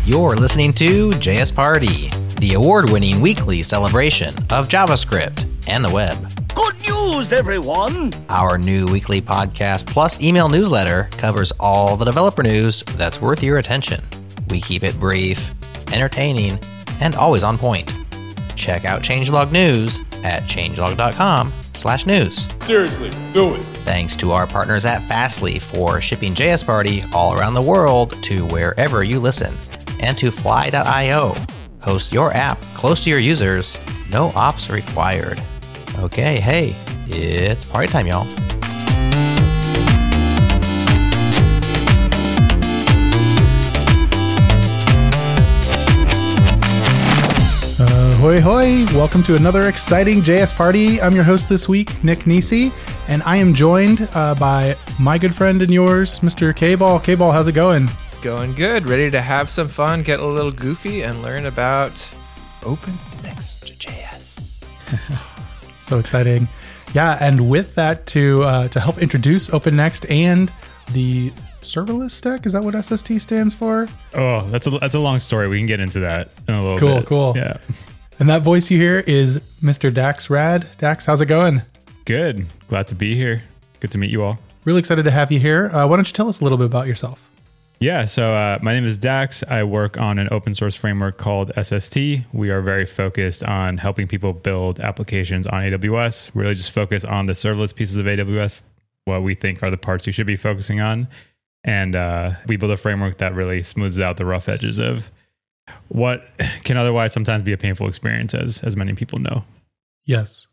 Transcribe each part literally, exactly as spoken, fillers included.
You're listening to J S Party, the award-winning weekly celebration of JavaScript and the web. Good news, everyone! Our new weekly podcast plus email newsletter covers all the developer news that's worth your attention. We keep it brief, entertaining, and always on point. Check out Changelog News at changelog.com slash news. Seriously, do it. Thanks to our partners at Fastly for shipping J S Party all around the world to wherever you listen. And to fly dot io. Host your app close to your users. No ops required. Okay, hey, it's party time, y'all. Ahoy, hoy! Welcome to another exciting J S Party. I'm your host this week, Nick Nisi, and I am joined uh, by my good friend and yours, Mister K-Ball. K-Ball, how's it going? Going good. Ready to have some fun, get a little goofy, and learn about Open Next J S. So exciting. Yeah, and with that, to uh, to help introduce OpenNext and the serverless stack, is that what S S T stands for? Oh, that's a that's a long story. We can get into that in a little cool, bit. Cool, cool. Yeah. And that voice you hear is Mister Dax Rad. Dax, how's it going? Good. Glad to be here. Good to meet you all. Really excited to have you here. Uh, why don't you tell us a little bit about yourself? Yeah, so uh, my name is Dax. I work on an open source framework called S S T. We are very focused on helping people build applications on A W S. We really just focus on the serverless pieces of A W S, what we think are the parts you should be focusing on. And uh, we build a framework that really smooths out the rough edges of what can otherwise sometimes be a painful experience, as as many people know. Yes.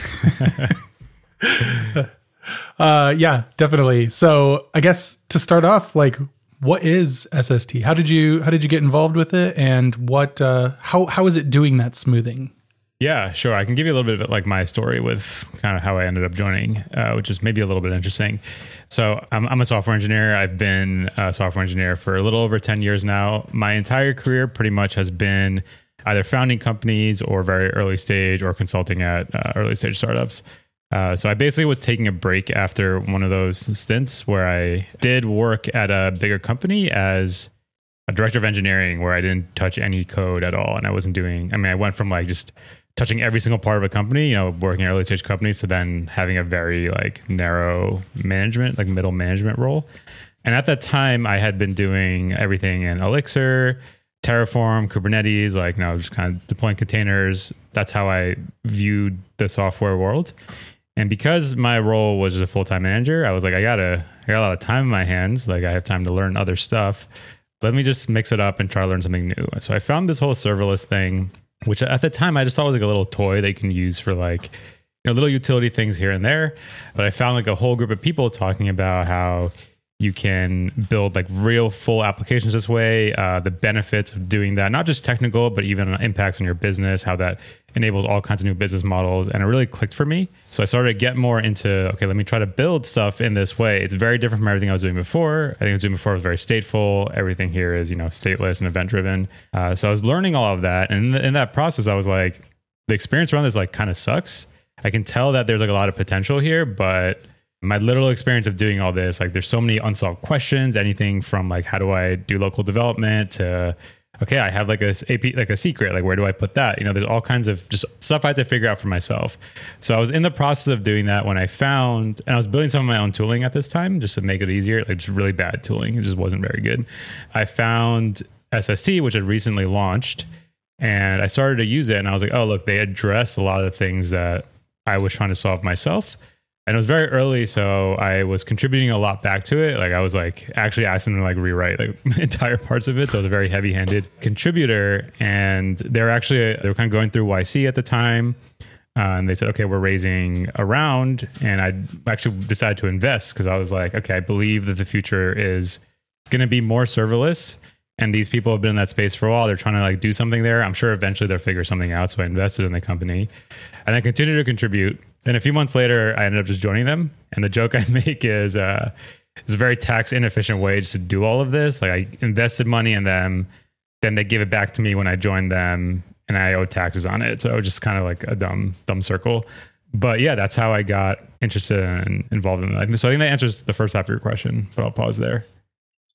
uh, yeah, definitely. So I guess to start off, like, what is S S T? How did you how did you get involved with it, and what uh, how how is it doing that smoothing? Yeah, sure. I can give you a little bit of like my story with kind of how I ended up joining, uh, which is maybe a little bit interesting. So I'm, I'm a software engineer. I've been a software engineer for a little over ten years now. My entire career pretty much has been either founding companies or very early stage or consulting at uh, early stage startups. Uh, so I basically was taking a break after one of those stints where I did work at a bigger company as a director of engineering, where I didn't touch any code at all. And I wasn't doing, I mean, I went from like just touching every single part of a company, you know, working at early stage companies, to then having a very like narrow management, like middle management role. And at that time I had been doing everything in Elixir, Terraform, Kubernetes, like, you know, just kind of deploying containers. That's how I viewed the software world. And because my role was just a full-time manager, I was like, I gotta, I got a lot of time in my hands. Like, I have time to learn other stuff. Let me just mix it up and try to learn something new. So I found this whole serverless thing, which at the time I just thought was like a little toy that you can use for like, you know, little utility things here and there. But I found like a whole group of people talking about how you can build like real full applications this way, uh, the benefits of doing that, not just technical, but even impacts on your business, how that enables all kinds of new business models. And it really clicked for me. So I started to get more into, okay, let me try to build stuff in this way. It's very different from everything I was doing before. I think I was doing before was very stateful. Everything here is, you know, stateless and event driven. Uh, so I was learning all of that. And in, in that process, I was like, the experience around this like kind of sucks. I can tell that there's like a lot of potential here, but my literal experience of doing all this, like there's so many unsolved questions, anything from like, how do I do local development to, okay, I have like a A P, like a secret, like where do I put that? You know, there's all kinds of just stuff I had to figure out for myself. So I was in the process of doing that when I found, and I was building some of my own tooling at this time just to make it easier. Like just really bad tooling. It just wasn't very good. I found S S T, which had recently launched, and I started to use it, and I was like, oh, look, they address a lot of the things that I was trying to solve myself. And it was very early, so I was contributing a lot back to it. Like I was like actually asking them to like rewrite like entire parts of it. So I was a very heavy-handed contributor. And they were actually they were kind of going through Y C at the time, uh, and they said, "Okay, we're raising a round." And I actually decided to invest because I was like, "Okay, I believe that the future is going to be more serverless." And these people have been in that space for a while. They're trying to like do something there. I'm sure eventually they'll figure something out. So I invested in the company, and I continued to contribute. Then a few months later, I ended up just joining them. And the joke I make is uh, it's a very tax inefficient way just to do all of this. Like I invested money in them, then they give it back to me when I joined them, and I owed taxes on it. So it was just kind of like a dumb, dumb circle. But yeah, that's how I got interested and involved in it. So I think that answers the first half of your question, but I'll pause there.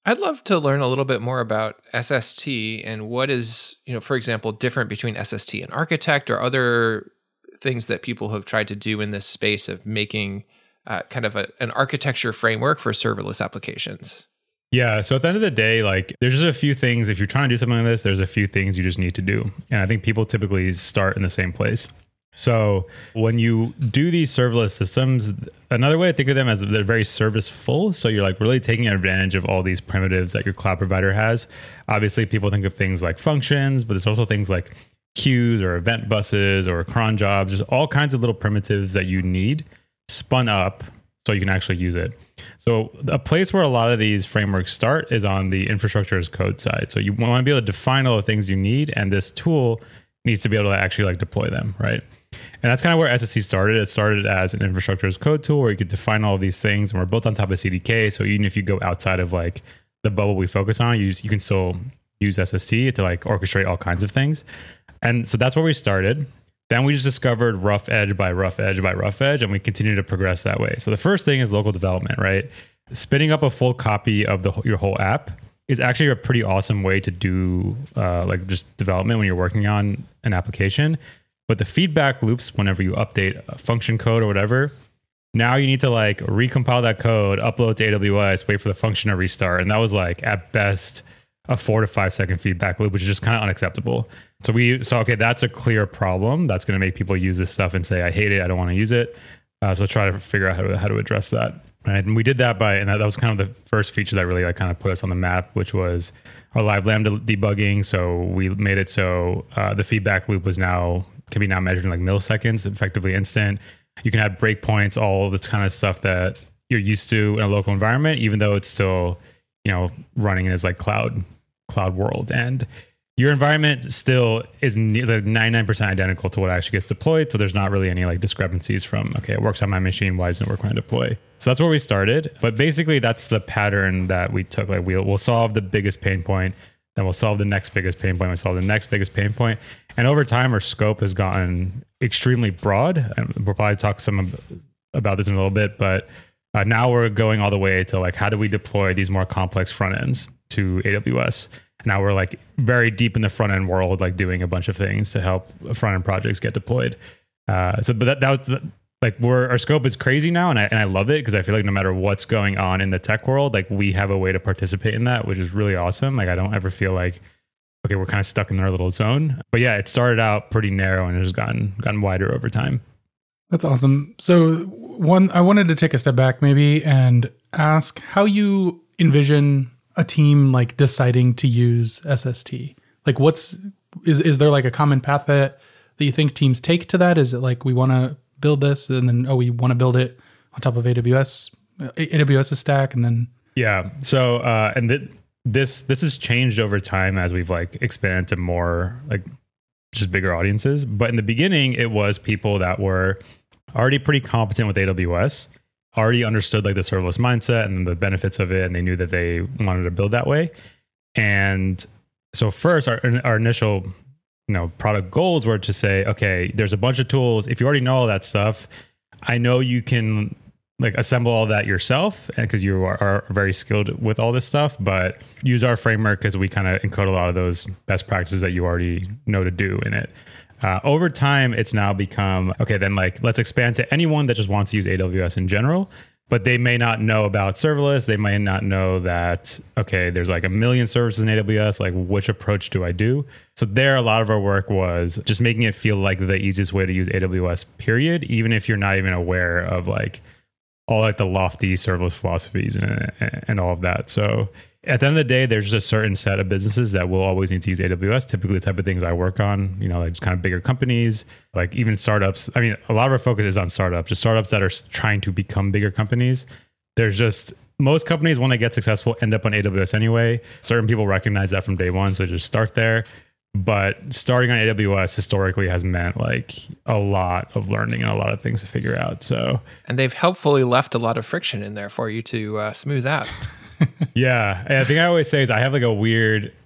I'd love to learn a little bit more about S S T and what is, you know, for example, different between S S T and Architect or other things that people have tried to do in this space of making uh, kind of a, an architecture framework for serverless applications. Yeah. So at the end of the day, like there's just a few things, if you're trying to do something like this, there's a few things you just need to do. And I think people typically start in the same place. So when you do these serverless systems, another way to think of them as they're very serviceful. So you're like really taking advantage of all these primitives that your cloud provider has. Obviously, people think of things like functions, but there's also things like queues or event buses or cron jobs. There's all kinds of little primitives that you need spun up so you can actually use it. So a place where a lot of these frameworks start is on the infrastructure as code side. So you want to be able to define all the things you need, and this tool needs to be able to actually like deploy them, right? And that's kind of where S S T started. It started as an infrastructure as code tool where you could define all of these things, and we're built on top of C D K. So even if you go outside of like the bubble we focus on, you, you can still use S S T to like orchestrate all kinds of things. And so that's where we started. Then we just discovered rough edge by rough edge by rough edge, and we continue to progress that way. So the first thing is local development, right? Spinning up a full copy of the your whole app is actually a pretty awesome way to do uh, like just development when you're working on an application. But the feedback loops, whenever you update a function code or whatever, now you need to like recompile that code, upload to A W S, wait for the function to restart. And that was like at best a four to five second feedback loop, which is just kind of unacceptable. So we saw, okay, that's a clear problem. That's going to make people use this stuff and say, I hate it, I don't want to use it. Uh, so try to figure out how to, how to address that. Right? And we did that by, and that, that was kind of the first feature that really like kind of put us on the map, which was our live Lambda debugging. So we made it so uh, the feedback loop was now, can be now measured in like milliseconds, effectively instant. You can add breakpoints, all this kind of stuff that you're used to in a local environment, even though it's still, you know, running as like cloud, cloud world. And your environment still is like ninety-nine percent identical to what actually gets deployed. So there's not really any like discrepancies from, okay, it works on my machine, why doesn't it work when I deploy? So that's where we started. But basically that's the pattern that we took. Like we'll, we'll solve the biggest pain point, then we'll solve the next biggest pain point, we'll solve the next biggest pain point. And over time, our scope has gotten extremely broad. And we'll probably talk some about this in a little bit, but uh, now we're going all the way to like, how do we deploy these more complex front ends to A W S? Now we're like very deep in the front end world, like doing a bunch of things to help front end projects get deployed. Uh, so, but that, that was the, like we're, our scope is crazy now. And I, and I love it because I feel like no matter what's going on in the tech world, like we have a way to participate in that, which is really awesome. Like I don't ever feel like, okay, we're kind of stuck in our little zone. But yeah, it started out pretty narrow and it's gotten gotten wider over time. That's awesome. So one, I wanted to take a step back maybe and ask how you envision a team like deciding to use S S T. Like what's, is is there like a common path that, that you think teams take to that? Is it like we want to build this and then, oh, we want to build it on top of A W S, AWS's stack and then. Yeah. So, uh, and th- this, this has changed over time as we've like expanded to more like just bigger audiences. But in the beginning, it was people that were already pretty competent with A W S, already understood like the serverless mindset and the benefits of it. And they knew that they wanted to build that way. And so first our, our initial, you know, product goals were to say, okay, there's a bunch of tools. If you already know all that stuff, I know you can like assemble all that yourself because you are, are very skilled with all this stuff, but use our framework because we kind of encode a lot of those best practices that you already know to do in it. Uh, over time, it's now become, okay, then like, let's expand to anyone that just wants to use A W S in general, but they may not know about serverless. They may not know that, okay, there's like a million services in A W S, like which approach do I do? So there, a lot of our work was just making it feel like the easiest way to use A W S, period, even if you're not even aware of like all like the lofty serverless philosophies and, and all of that. So at the end of the day, there's just a certain set of businesses that will always need to use A W S. Typically the type of things I work on, you know, like just kind of bigger companies, like even startups. I mean, a lot of our focus is on startups, just startups that are trying to become bigger companies. There's just most companies, when they get successful, end up on A W S anyway. Certain people recognize that from day one, so just start there. But starting on A W S historically has meant like a lot of learning and a lot of things to figure out. So, and they've helpfully left a lot of friction in there for you to uh, smooth out. Yeah. And the thing I always say is I have like a weird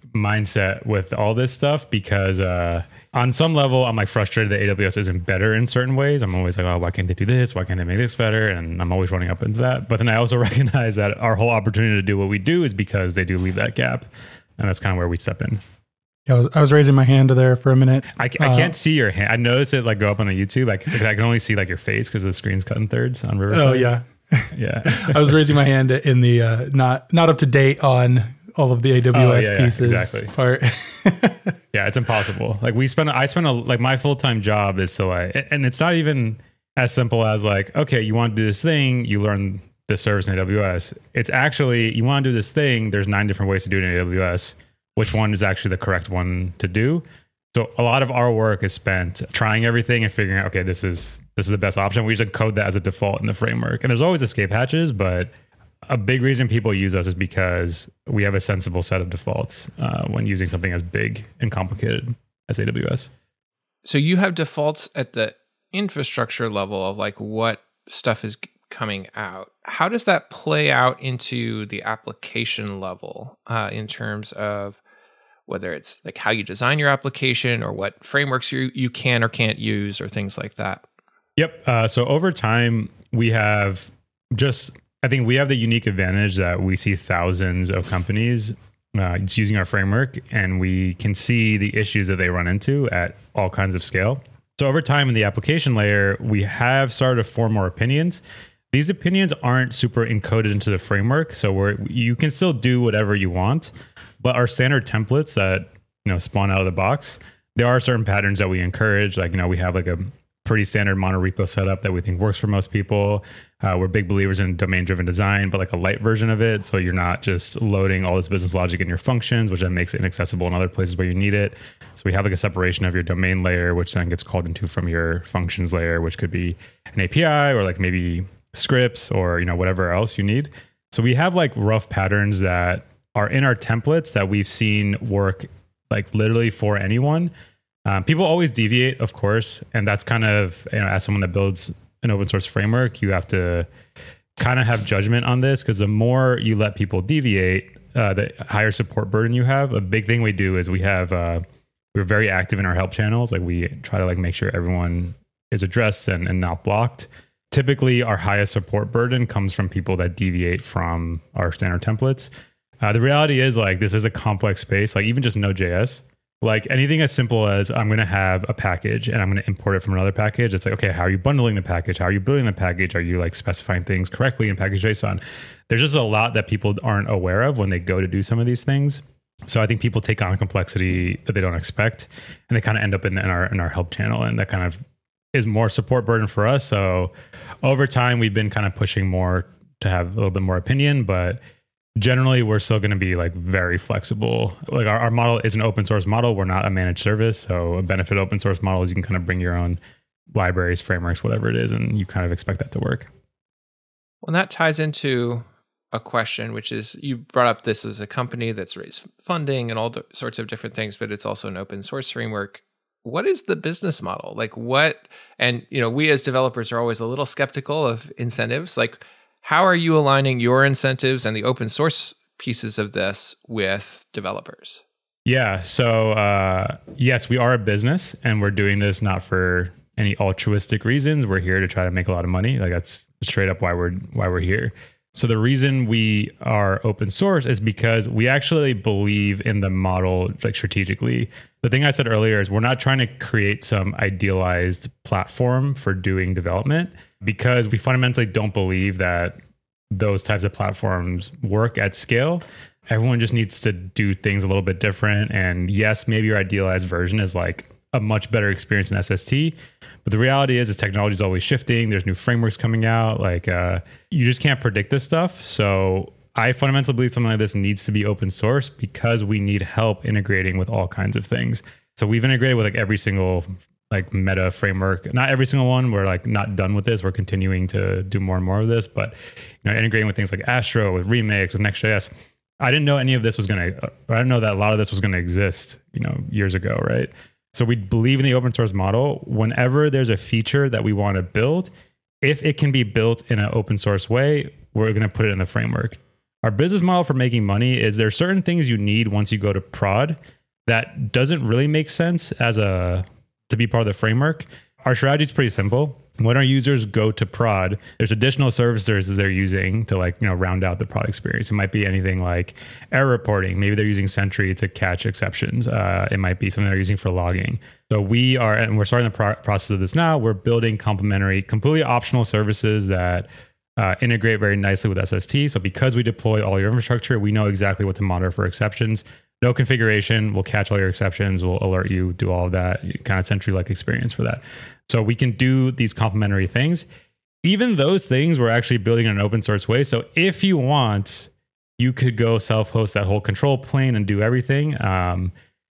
mindset with all this stuff because uh, on some level, I'm like frustrated that A W S isn't better in certain ways. I'm always like, oh, why can't they do this? Why can't they make this better? And I'm always running up into that. But then I also recognize that our whole opportunity to do what we do is because they do leave that gap. And that's kind of where we step in. Yeah, I was, I was raising my hand there for a minute. I, I can't uh, see your hand. I noticed it like go up on the YouTube. I can, I can only see like your face because the screen's cut in thirds on Riverside. Oh yeah. Yeah. I was raising my hand in the uh, not not up to date on all of the A W S oh, yeah, pieces yeah, exactly. part. Yeah, it's impossible. Like we spend, I spend a, like my full-time job is so I, and it's not even as simple as like, okay, you want to do this thing, you learn this service in A W S. It's actually, you want to do this thing, there's nine different ways to do it in A W S. Which one is actually the correct one to do? So a lot of our work is spent trying everything and figuring out, okay, this is, this is the best option. We just code that as a default in the framework. And there's always escape hatches, but a big reason people use us is because we have a sensible set of defaults uh, when using something as big and complicated as A W S. So you have defaults at the infrastructure level of like what stuff is coming out. How does that play out into the application level uh, in terms of whether it's like how you design your application or what frameworks you, you can or can't use or things like that? Yep. Uh, so over time, we have just... I think we have the unique advantage that we see thousands of companies uh, using our framework, and we can see the issues that they run into at all kinds of scale. So over time in the application layer, we have started to form more opinions. These opinions aren't super encoded into the framework, so we're, you can still do whatever you want, but our standard templates that you know spawn out of the box, there are certain patterns that we encourage. Like you know, we have like a pretty standard monorepo setup that we think works for most people. Uh, we're big believers in domain-driven design, but like a light version of it. So you're not just loading all this business logic in your functions, which then makes it inaccessible in other places where you need it. So we have like a separation of your domain layer, which then gets called into from your functions layer, which could be an A P I or like maybe scripts or you know whatever else you need. So we have like rough patterns that are in our templates that we've seen work like literally for anyone. Um, people always deviate, of course, and that's kind of, you know, as someone that builds an open source framework, you have to kind of have judgment on this because the more you let people deviate, uh, the higher support burden you have. A big thing we do is we have, uh, we're very active in our help channels. Like we try to like make sure everyone is addressed and, and not blocked. Typically, our highest support burden comes from people that deviate from our standard templates. Uh, the reality is like this is a complex space, like even just Node.js. Like anything as simple as I'm going to have a package and I'm going to import it from another package. It's like, okay, how are you bundling the package? How are you building the package? Are you like specifying things correctly in package JSON? There's just a lot that people aren't aware of when they go to do some of these things. So I think people take on a complexity that they don't expect, and they kind of end up in, in our in our help channel, and that kind of is more support burden for us. So over time, we've been kind of pushing more to have a little bit more opinion, but generally, we're still going to be like very flexible. Like our, our model is an open source model. We're not a managed service. So a benefit open source model is you can kind of bring your own libraries, frameworks, whatever it is, and you kind of expect that to work. Well, that ties into a question, which is you brought up this as a company that's raised funding and all the sorts of different things, but it's also an open source framework. What is the business model? Like what, and you know, we as developers are always a little skeptical of incentives. Like, how are you aligning your incentives and the open source pieces of this with developers? Yeah. So, uh, yes, we are a business and we're doing this not for any altruistic reasons. We're here to try to make a lot of money. Like that's straight up why we're, why we're here. So the reason we are open source is because we actually believe in the model like strategically. The thing I said earlier is we're not trying to create some idealized platform for doing development, because we fundamentally don't believe that those types of platforms work at scale. Everyone just needs to do things a little bit different. And yes, maybe your idealized version is like a much better experience in S S T. But the reality is, is technology is always shifting. There's new frameworks coming out. Like uh, you just can't predict this stuff. So I fundamentally believe something like this needs to be open source because we need help integrating with all kinds of things. So we've integrated with like every single like meta framework, not every single one. We're like not done with this. We're continuing to do more and more of this, but you know, integrating with things like Astro, with Remix, with Next.js. I didn't know any of this was going to, I didn't know that a lot of this was going to exist, you know, years ago. Right. So we believe in the open source model. Whenever there's a feature that we want to build, if it can be built in an open source way, we're going to put it in the framework. Our business model for making money is there are certain things you need once you go to prod that doesn't really make sense as a to be part of the framework. Our strategy is pretty simple. When our users go to prod, there's additional services they're using to like, you know, round out the prod experience. It might be anything like error reporting. Maybe they're using Sentry to catch exceptions. Uh, it might be something they're using for logging. So we are, and we're starting the pro- process of this now. We're building complementary, completely optional services that uh, integrate very nicely with S S T. So because we deploy all your infrastructure, we know exactly what to monitor for exceptions. No configuration, we'll catch all your exceptions, we'll alert you, do all of that, kind of Sentry-like experience for that. So we can do these complementary things. Even those things we're actually building in an open source way. So if you want, you could go self-host that whole control plane and do everything. Um,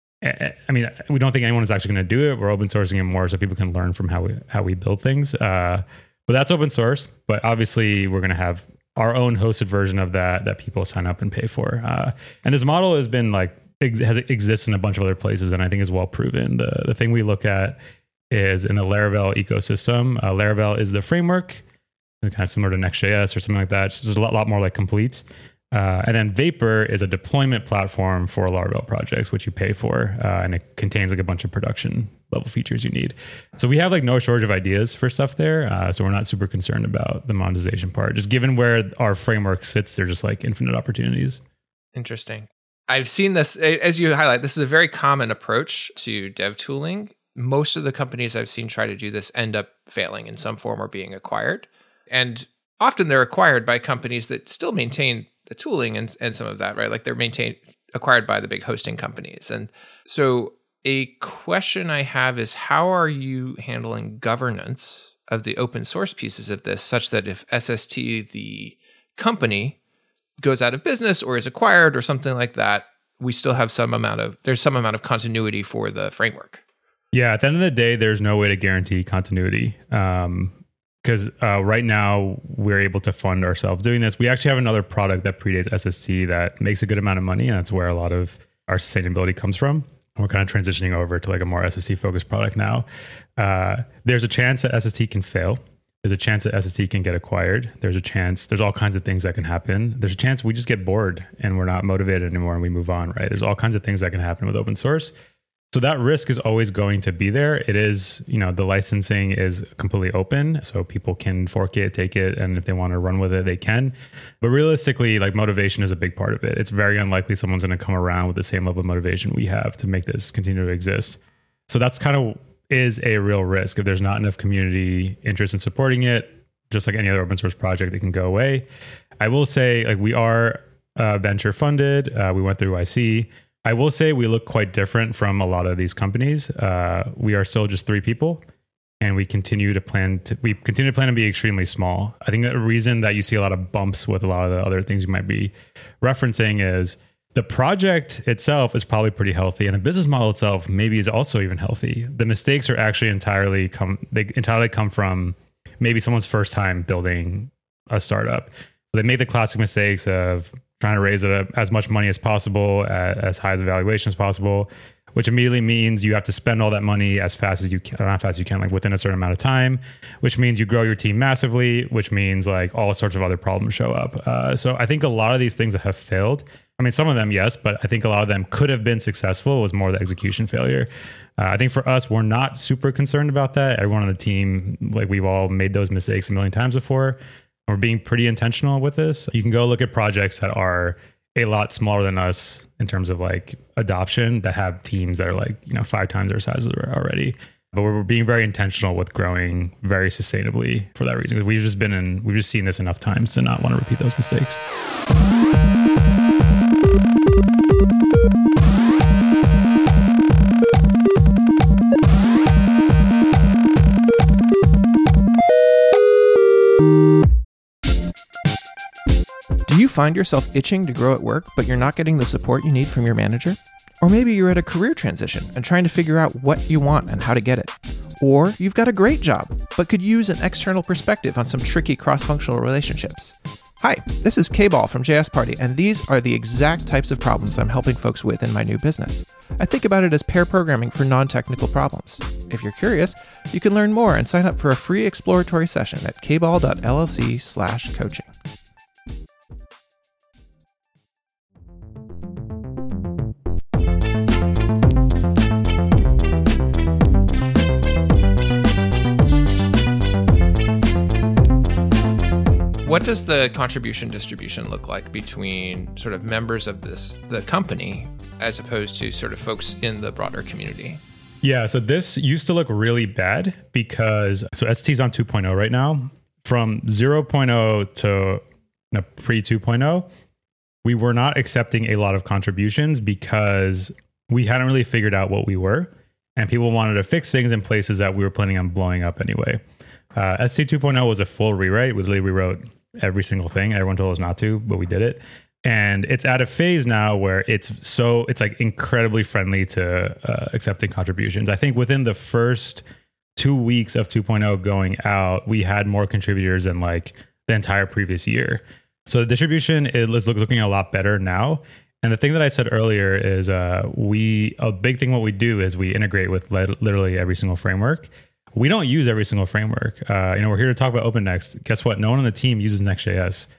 I mean, we don't think anyone is actually going to do it. We're open sourcing it more so people can learn from how we how we build things. Uh, but that's open source. But obviously, we're going to have our own hosted version of that that people sign up and pay for. Uh, and this model has been like ex- has exists in a bunch of other places, and I think is well proven. The the thing we look at is in the Laravel ecosystem. Uh, Laravel is the framework, kind of similar to Next.js or something like that. It's just a lot, lot more like complete. Uh, and then Vapor is a deployment platform for Laravel projects, which you pay for, uh, and it contains like a bunch of production level features you need. So we have like no shortage of ideas for stuff there. Uh, so we're not super concerned about the monetization part. Just given where our framework sits, there's just like infinite opportunities. Interesting. I've seen this, as you highlight, this is a very common approach to dev tooling. Most of the companies I've seen try to do this end up failing in some form or being acquired. And often they're acquired by companies that still maintain the tooling and, and some of that, right? Like they're maintained, acquired by the big hosting companies. And so a question I have is, how are you handling governance of the open source pieces of this such that if S S T, the company, goes out of business or is acquired or something like that, we still have some amount of, there's some amount of continuity for the framework? Yeah, at the end of the day, there's no way to guarantee continuity. Um, Because uh, right now we're able to fund ourselves doing this. We actually have another product that predates S S T that makes a good amount of money, and that's where a lot of our sustainability comes from. We're kind of transitioning over to like a more S S T focused product now. Uh, there's a chance that S S T can fail. There's a chance that S S T can get acquired. There's a chance, there's all kinds of things that can happen. There's a chance we just get bored and we're not motivated anymore and we move on, right? There's all kinds of things that can happen with open source. So that risk is always going to be there. It is, you know, the licensing is completely open, so people can fork it, take it, and if they want to run with it, they can. But realistically, like motivation is a big part of it. It's very unlikely someone's going to come around with the same level of motivation we have to make this continue to exist. So that's kind of is a real risk. If there's not enough community interest in supporting it, just like any other open source project, it can go away. I will say, like, we are uh, venture funded. Uh, we went through Y C. I will say we look quite different from a lot of these companies. Uh, we are still just three people, and we continue to plan to we continue to plan to be extremely small. I think the reason that you see a lot of bumps with a lot of the other things you might be referencing is the project itself is probably pretty healthy, and the business model itself maybe is also even healthy. The mistakes are actually entirely come they entirely come from maybe someone's first time building a startup. So they made the classic mistakes of trying to raise it as much money as possible, at as high as a valuation as possible, which immediately means you have to spend all that money as fast as you can, not fast as you can, like within a certain amount of time, which means you grow your team massively, which means like all sorts of other problems show up. Uh, so I think a lot of these things that have failed, I mean, some of them, yes, but I think a lot of them could have been successful. It was more the execution failure. Uh, I think for us, we're not super concerned about that. Everyone on the team, like we've all made those mistakes a million times before. We're being pretty intentional with this. You can go look at projects that are a lot smaller than us in terms of like adoption that have teams that are like, you know, five times our size already. But we're being very intentional with growing very sustainably for that reason. We've just been in, we've just seen this enough times to not want to repeat those mistakes. Do you find yourself itching to grow at work, but you're not getting the support you need from your manager? Or maybe you're at a career transition and trying to figure out what you want and how to get it. Or you've got a great job, but could use an external perspective on some tricky cross-functional relationships. Hi, this is K-Ball from J S Party, and these are the exact types of problems I'm helping folks with in my new business. I think about it as pair programming for non-technical problems. If you're curious, you can learn more and sign up for a free exploratory session at kball.llc slash coaching. what does the contribution distribution look like between sort of members of this the company as opposed to sort of folks in the broader community? Yeah, so this used to look really bad because so S T is on two point oh right now. From zero point oh to no, pre two point oh, we were not accepting a lot of contributions because we hadn't really figured out what we were, and people wanted to fix things in places that we were planning on blowing up anyway. Uh, S T two point oh was a full rewrite. We literally rewrote every single thing. Everyone told us not to, but we did it. And it's at a phase now where it's so it's like incredibly friendly to uh, accepting contributions. I think within the first two weeks of two point oh going out, we had more contributors than like the entire previous year. So the distribution is looking a lot better now. And the thing that I said earlier is uh, we a big thing what we do is we integrate with literally every single framework. We don't use every single framework. Uh, you know, we're here to talk about OpenNext. Guess what? No one on the team uses Next.js.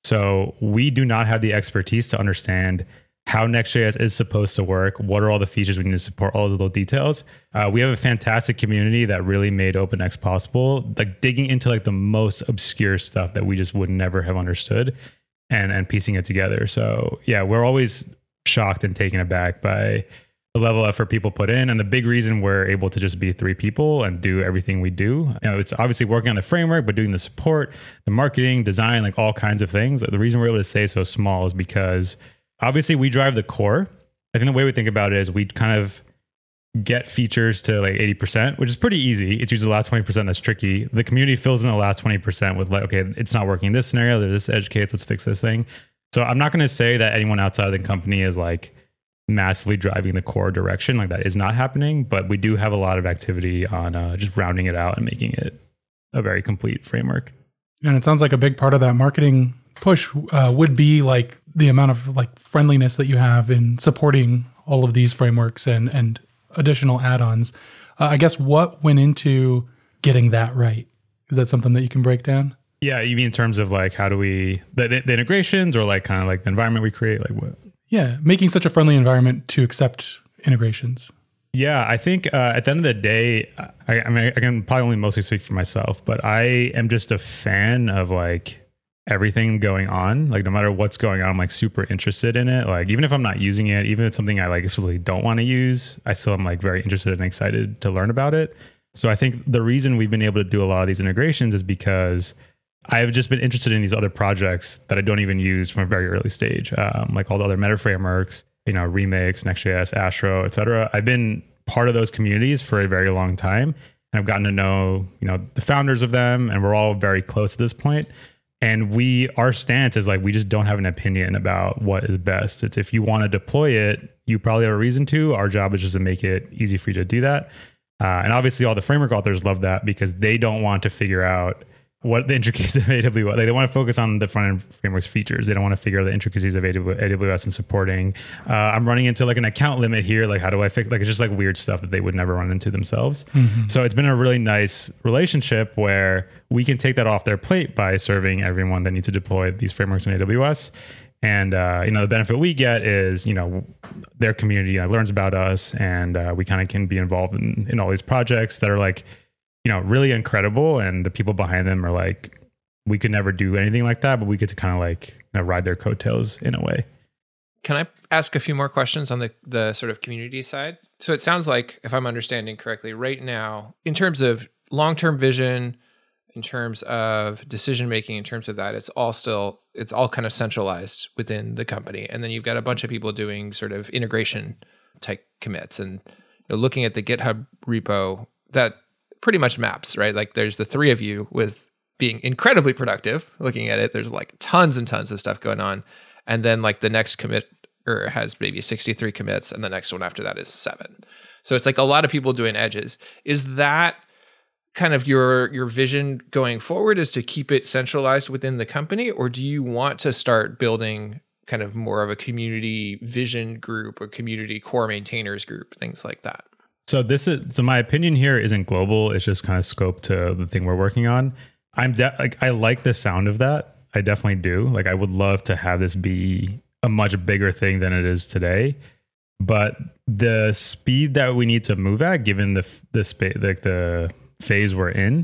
So we do not have the expertise to understand how Next.js is supposed to work. What are all the features we need to support? All the little details. Uh, we have a fantastic community that really made OpenNext possible. Like digging into like the most obscure stuff that we just would never have understood, and and piecing it together. So yeah, we're always shocked and taken aback by the level of effort people put in, and the big reason we're able to just be three people and do everything we do. You know, it's obviously working on the framework, but doing the support, the marketing, design, like all kinds of things. The reason we're able to stay so small is because obviously we drive the core. I think the way we think about it is we kind of get features to like eighty percent, which is pretty easy. It's usually the last twenty percent that's tricky. The community fills in the last twenty percent with like, okay, it's not working in this scenario. There's this edge case. Let's fix this thing. So I'm not going to say that anyone outside of the company is like massively driving the core direction. Like that is not happening, but we do have a lot of activity on uh, just rounding it out and making it a very complete framework. And it sounds like a big part of that marketing push uh, would be like the amount of like friendliness that you have in supporting all of these frameworks and, and additional add-ons. Uh, I guess what went into getting that right? Is that something that you can break down? Yeah, you mean in terms of like how do we, the, the, the integrations or like kind of like the environment we create? Like what? Yeah, making such a friendly environment to accept integrations. Yeah, I think uh, at the end of the day, I, I mean, I can probably only mostly speak for myself, but I am just a fan of like everything going on. Like no matter what's going on, I'm like super interested in it. Like even if I'm not using it, even if it's something I like explicitly don't want to use, I still am like very interested and excited to learn about it. So I think the reason we've been able to do a lot of these integrations is because I've just been interested in these other projects that I don't even use from a very early stage, um, like all the other meta frameworks, you know, Remix, Next.js, Astro, et cetera. I've been part of those communities for a very long time, and I've gotten to know, you know, the founders of them, and we're all very close at this point. And we, our stance is like, we just don't have an opinion about what is best. It's if you want to deploy it, you probably have a reason to. Our job is just to make it easy for you to do that. Uh, and obviously all the framework authors love that because they don't want to figure out what the intricacies of A W S, like they want to focus on the front end framework's features. They don't want to figure out the intricacies of A W S and supporting. Uh, I'm running into like an account limit here. Like, how do I fix, like, it's just like weird stuff that they would never run into themselves. Mm-hmm. So it's been a really nice relationship where we can take that off their plate by serving everyone that needs to deploy these frameworks in A W S. And, uh, you know, the benefit we get is, you know, their community uh, learns about us, and uh, we kind of can be involved in, in all these projects that are like, you know, really incredible. And the people behind them are like, we could never do anything like that, but we get to kind of like, you know, ride their coattails in a way. Can I ask a few more questions on the, the sort of community side? So it sounds like, if I'm understanding correctly, right now, in terms of long-term vision, in terms of decision-making, in terms of that, it's all still, it's all kind of centralized within the company. And then you've got a bunch of people doing sort of integration type commits, and you know, looking at the GitHub repo, that pretty much maps, right? Like there's the three of you with being incredibly productive. Looking at it, there's like tons and tons of stuff going on. And then like the next commit or has maybe sixty-three commits, and the next one after that is seven. So it's like a lot of people doing edges. Is that kind of your your vision going forward, is to keep it centralized within the company? Or do you want to start building kind of more of a community vision group or community core maintainers group, things like that? So this is, so my opinion here isn't global. It's just kind of scope to the thing we're working on. I'm de- like, I like the sound of that. I definitely do. Like, I would love to have this be a much bigger thing than it is today. But the speed that we need to move at, given the the space, like the phase we're in,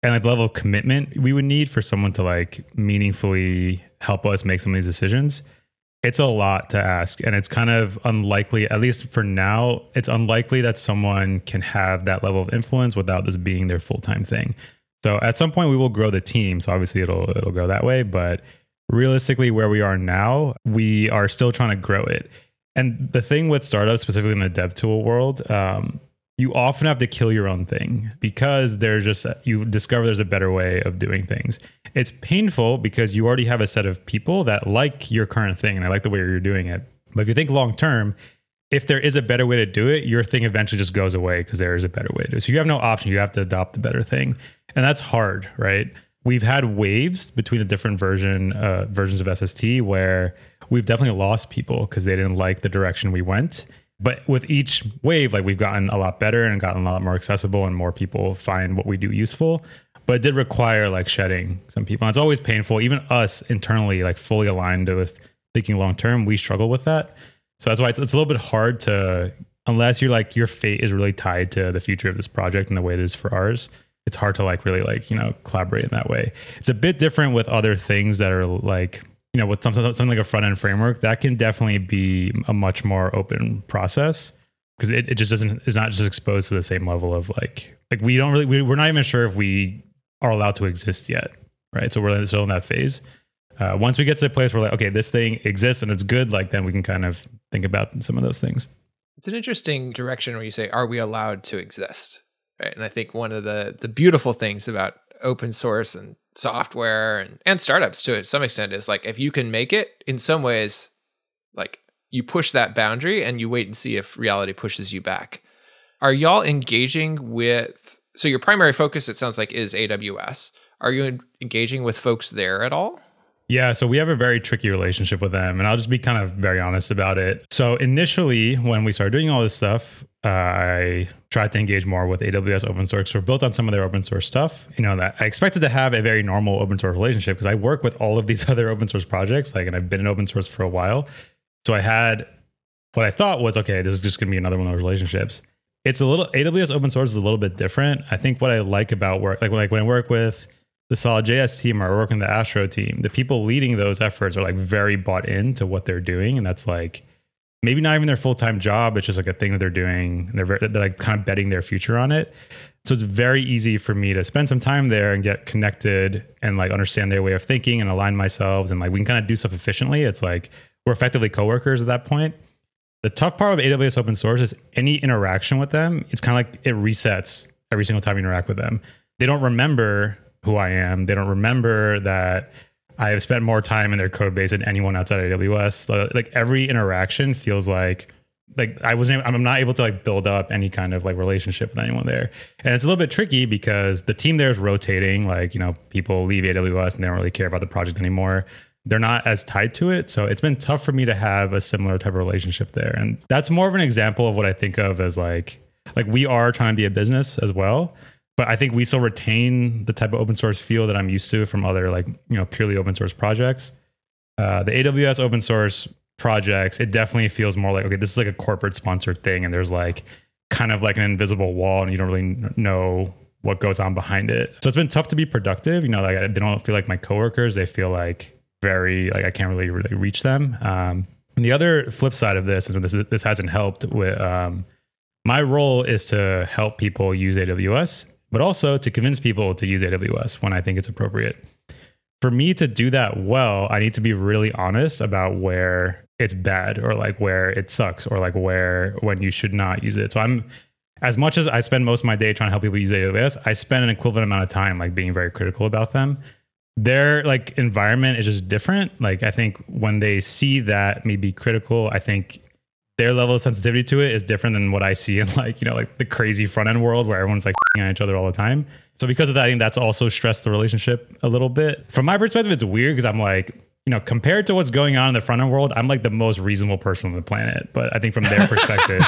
and like the level of commitment we would need for someone to like meaningfully help us make some of these decisions, it's a lot to ask. And it's kind of unlikely, at least for now, it's unlikely that someone can have that level of influence without this being their full-time thing. So at some point we will grow the team. So obviously it'll it'll go that way. But realistically, where we are now, we are still trying to grow it. And the thing with startups, specifically in the dev tool world, um, you often have to kill your own thing because there's just, you discover there's a better way of doing things. It's painful because you already have a set of people that like your current thing and they like the way you're doing it. But if you think long term, if there is a better way to do it, your thing eventually just goes away because there is a better way to do it. So you have no option. You have to adopt the better thing. And that's hard, right? We've had waves between the different version uh, versions of S S T where we've definitely lost people because they didn't like the direction we went. But with each wave, like we've gotten a lot better and gotten a lot more accessible and more people find what we do useful. But it did require like shedding some people. And it's always painful. Even us internally, like fully aligned with thinking long term, we struggle with that. So that's why it's, it's a little bit hard to, unless you're like your fate is really tied to the future of this project and the way it is for ours. It's hard to like really like, you know, collaborate in that way. It's a bit different with other things that are like, you know, with something, something like a front end framework, that can definitely be a much more open process because it, it just doesn't, is not just exposed to the same level of like, like we don't really, we, we're not even sure if we are allowed to exist yet. Right. So we're still in that phase. Uh, once we get to the place where like, okay, this thing exists and it's good, like then we can kind of think about some of those things. It's an interesting direction where you say, are we allowed to exist? Right. And I think one of the, the beautiful things about open source and software and, and startups to some extent is like, if you can make it in some ways, like you push that boundary and you wait and see if reality pushes you back. Are y'all engaging with, so your primary focus, it sounds like, is A W S. Are you engaging with folks there at all? Yeah, so we have a very tricky relationship with them, and I'll just be kind of very honest about it. So initially, when we started doing all this stuff, uh, I tried to engage more with A W S open source. We're built on some of their open source stuff. You know, that I expected to have a very normal open source relationship because I work with all of these other open source projects, like, and I've been in open source for a while. So I had what I thought was, okay, this is just going to be another one of those relationships. It's a little, A W S open source is a little bit different. I think what I like about work, like when, like when I work with the Solid.js team or working the Astro team, the people leading those efforts are like very bought into what they're doing. And that's like, maybe not even their full-time job. It's just like a thing that they're doing. And they're, very, they're like kind of betting their future on it. So it's very easy for me to spend some time there and get connected and like understand their way of thinking and align myself. And like, we can kind of do stuff efficiently. It's like, we're effectively coworkers at that point. The tough part of A W S open source is any interaction with them. It's kind of like it resets every single time you interact with them. They don't remember who I am. They don't remember that I have spent more time in their code base than anyone outside of A W S. Like every interaction feels like, like I wasn't, I'm not able to like build up any kind of like relationship with anyone there. And it's a little bit tricky because the team there is rotating. Like, you know, people leave A W S and they don't really care about the project anymore. They're not as tied to it. So it's been tough for me to have a similar type of relationship there. And that's more of an example of what I think of as like, like we are trying to be a business as well. But I think we still retain the type of open source feel that I'm used to from other like, you know, purely open source projects. Uh, the A W S open source projects, it definitely feels more like, okay, this is like a corporate sponsored thing. And there's like kind of like an invisible wall and you don't really know what goes on behind it. So it's been tough to be productive. You know, like I, they don't feel like my coworkers. They feel like very, like I can't really, really reach them. Um, and the other flip side of this, and this, this hasn't helped with, um, my role is to help people use A W S, but also to convince people to use A W S when I think it's appropriate. For me to do that well, I need to be really honest about where it's bad or like where it sucks or like where, when you should not use it. So I'm, as much as I spend most of my day trying to help people use A W S, I spend an equivalent amount of time like being very critical about them. Their like environment is just different. Like I think when they see that me be critical, I think their level of sensitivity to it is different than what I see in like, you know, like the crazy front end world where everyone's like on each other all the time. So because of that, I think that's also stressed the relationship a little bit. From my perspective, it's weird because I'm like, you know, compared to what's going on in the front end world, I'm like the most reasonable person on the planet. But I think from their perspective,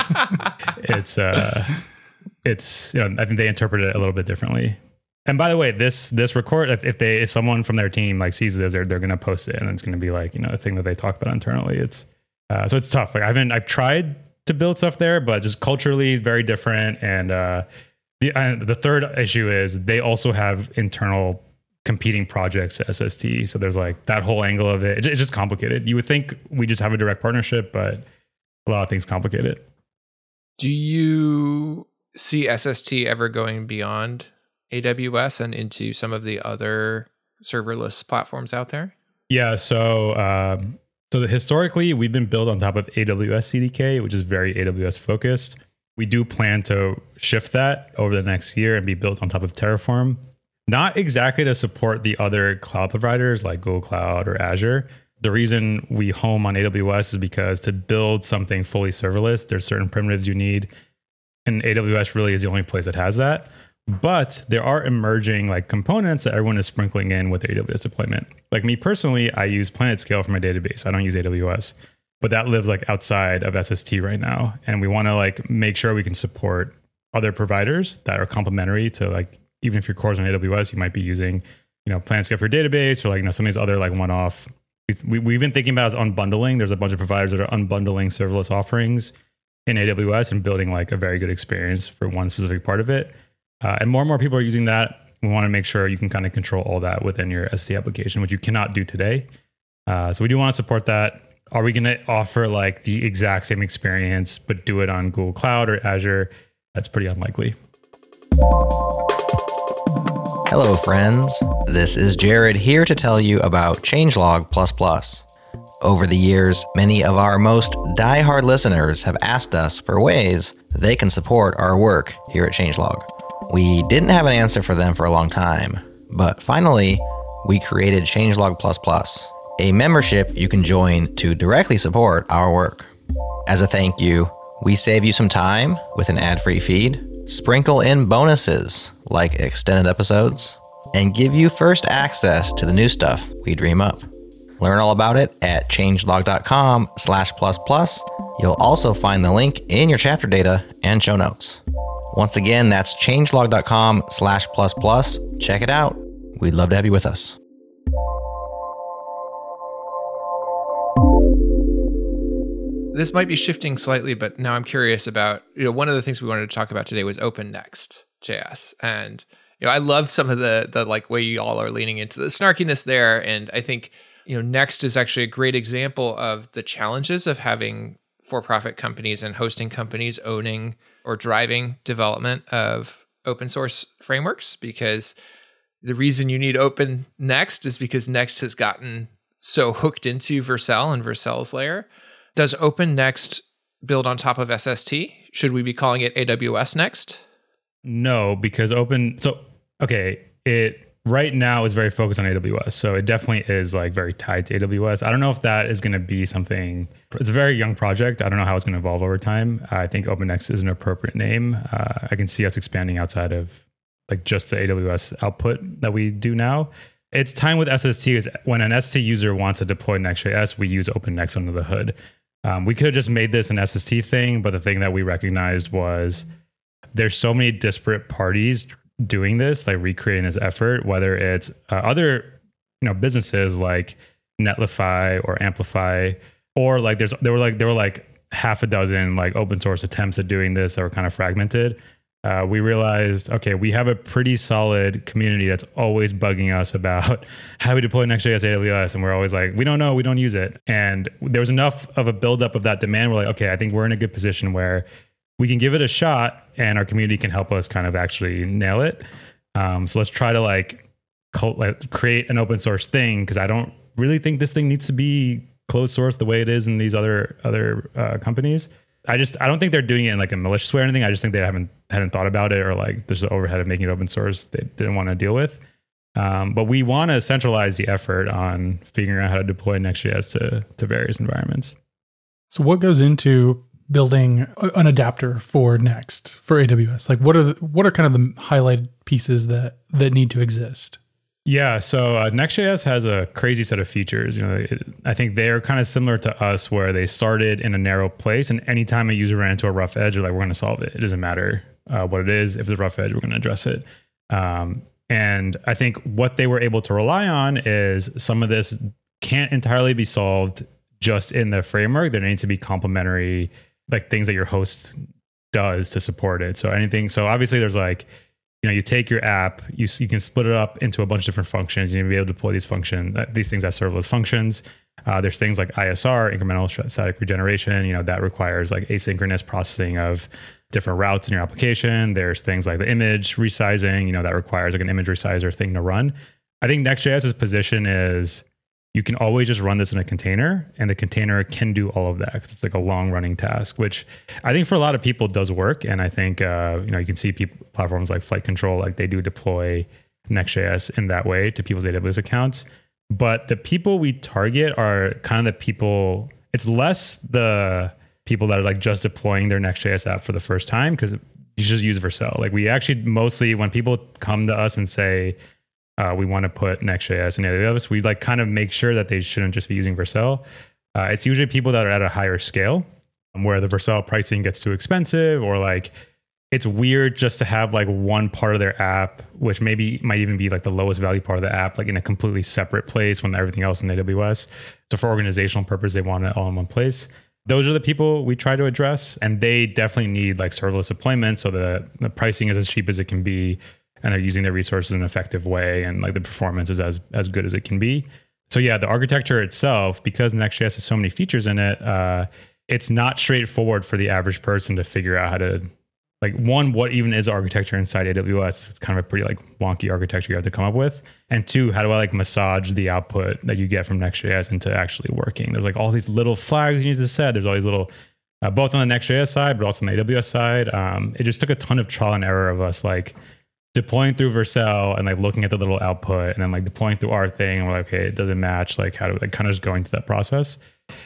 it's, uh, it's, you know, I think they interpret it a little bit differently. And by the way, this this record, if, if they if someone from their team like sees this, they're they're gonna post it, and it's gonna be like, you know, a thing that they talk about internally. It's uh, so it's tough. Like I haven't I've tried to build stuff there, but just culturally very different, and uh, The, uh, the third issue is they also have internal competing projects at S S T. So there's like that whole angle of it. It's just complicated. You would think we just have a direct partnership, but a lot of things complicate it. Do you see S S T ever going beyond A W S and into some of the other serverless platforms out there? Yeah. So, um, so the, historically, we've been built on top of A W S C D K, which is very A W S focused. We do plan to shift that over the next year and be built on top of Terraform. Not exactly to support the other cloud providers like Google Cloud or Azure. The reason we home on A W S is because to build something fully serverless, there's certain primitives you need. And A W S really is the only place that has that. But there are emerging like components that everyone is sprinkling in with A W S deployment. Like me personally, I use PlanetScale for my database. I don't use A W S. But that lives like outside of S S T right now. And we want to like make sure we can support other providers that are complementary to like, even if your core is on A W S, you might be using, you know, PlanetScale for your database or like, you know, some of these other like one-off. We, we've been thinking about as unbundling. There's a bunch of providers that are unbundling serverless offerings in A W S and building like a very good experience for one specific part of it. Uh, and more and more people are using that. We want to make sure you can kind of control all that within your S S T application, which you cannot do today. Uh, so we do want to support that. Are we going to offer like the exact same experience, but do it on Google Cloud or Azure? That's pretty unlikely. Hello, friends. This is Jared here to tell you about Changelog plus plus. Over the years, many of our most diehard listeners have asked us for ways they can support our work here at Changelog. We didn't have an answer for them for a long time, but finally, we created Changelog plus plus, a membership you can join to directly support our work. As a thank you, we save you some time with an ad-free feed, sprinkle in bonuses like extended episodes, and give you first access to the new stuff we dream up. Learn all about it at changelog.com slash plus plus. You'll also find the link in your chapter data and show notes. Once again, that's changelog.com slash plus plus. Check it out. We'd love to have you with us. This might be shifting slightly, but now I'm curious about, you know, one of the things we wanted to talk about today was OpenNext.js. And, you know, I love some of the, the like way you all are leaning into the snarkiness there. And I think, you know, Next is actually a great example of the challenges of having for-profit companies and hosting companies owning or driving development of open source frameworks, because the reason you need OpenNext is because Next has gotten so hooked into Vercel and Vercel's layer. Does OpenNext build on top of S S T? Should we be calling it A W S Next? No, because Open, so, okay, it right now is very focused on A W S. So it definitely is like very tied to A W S. I don't know if that is going to be something, it's a very young project. I don't know how it's going to evolve over time. I think OpenNext is an appropriate name. Uh, I can see us expanding outside of like just the A W S output that we do now. It's time with S S T is when an S S T user wants to deploy Next.js, we use OpenNext under the hood. Um, we could have just made this an S S T thing, but the thing that we recognized was there's so many disparate parties doing this, like recreating this effort, whether it's uh, other, you know, businesses like Netlify or Amplify, or like there's there were like there were like half a dozen like open source attempts at doing this that were kind of fragmented. Uh, we realized, okay, we have a pretty solid community that's always bugging us about how we deploy Next.js A W S. And we're always like, we don't know, we don't use it. And there was enough of a buildup of that demand. We're like, okay, I think we're in a good position where we can give it a shot and our community can help us kind of actually nail it. Um, so let's try to like, cult, like create an open source thing, because I don't really think this thing needs to be closed source the way it is in these other, other uh, companies. I just, I don't think they're doing it in like a malicious way or anything. I just think they haven't, hadn't thought about it, or like there's the overhead of making it open source they didn't want to deal with. Um, but we want to centralize the effort on figuring out how to deploy Next.js to, to various environments. So what goes into building an adapter for Next for A W S? Like what are the, what are kind of the highlighted pieces that, that need to exist? Yeah, so uh, Next.js has a crazy set of features. You know, it, I think they're kind of similar to us, where they started in a narrow place, and anytime a user ran into a rough edge, they're like, we're going to solve it. It doesn't matter uh, what it is. If it's a rough edge, we're going to address it. Um, and I think what they were able to rely on is some of this can't entirely be solved just in the framework. There needs to be complementary, like things that your host does to support it. So anything, so obviously there's like, you know, you take your app, you you can split it up into a bunch of different functions. You can be able to deploy these function, these things as serverless functions. Uh, there's things like I S R, incremental static regeneration. You know, that requires like asynchronous processing of different routes in your application. There's things like the image resizing. You know, that requires like an image resizer thing to run. I think Next.js's position is you can always just run this in a container, and the container can do all of that because it's like a long running task, which I think for a lot of people does work. And I think, uh, you know, you can see people, platforms like Flight Control, like they do deploy Next.js in that way to people's A W S accounts. But the people we target are kind of the people, it's less the people that are like just deploying their Next.js app for the first time, because you just use Vercel. Like we actually mostly, when people come to us and say, Uh, we want to put Next.js in A W S, we like kind of make sure that they shouldn't just be using Vercel. Uh, it's usually people that are at a higher scale where the Vercel pricing gets too expensive, or like it's weird just to have like one part of their app, which maybe might even be like the lowest value part of the app, like in a completely separate place when everything else in A W S. So for organizational purpose, they want it all in one place. Those are the people we try to address, and they definitely need like serverless deployment so that the pricing is as cheap as it can be, and they're using their resources in an effective way, and like the performance is as as good as it can be. So yeah, the architecture itself, because Next.js has so many features in it, uh, it's not straightforward for the average person to figure out how to, like, one, what even is architecture inside A W S? It's kind of a pretty like wonky architecture you have to come up with. And two, how do I like massage the output that you get from Next.js into actually working? There's like all these little flags you need to set. There's all these little, uh, both on the Next.js side, but also on the A W S side. Um, it just took a ton of trial and error of us like deploying through Vercel and like looking at the little output, and then like deploying through our thing, and we're like, okay, it doesn't match. Like, how do we like kind of just going through that process?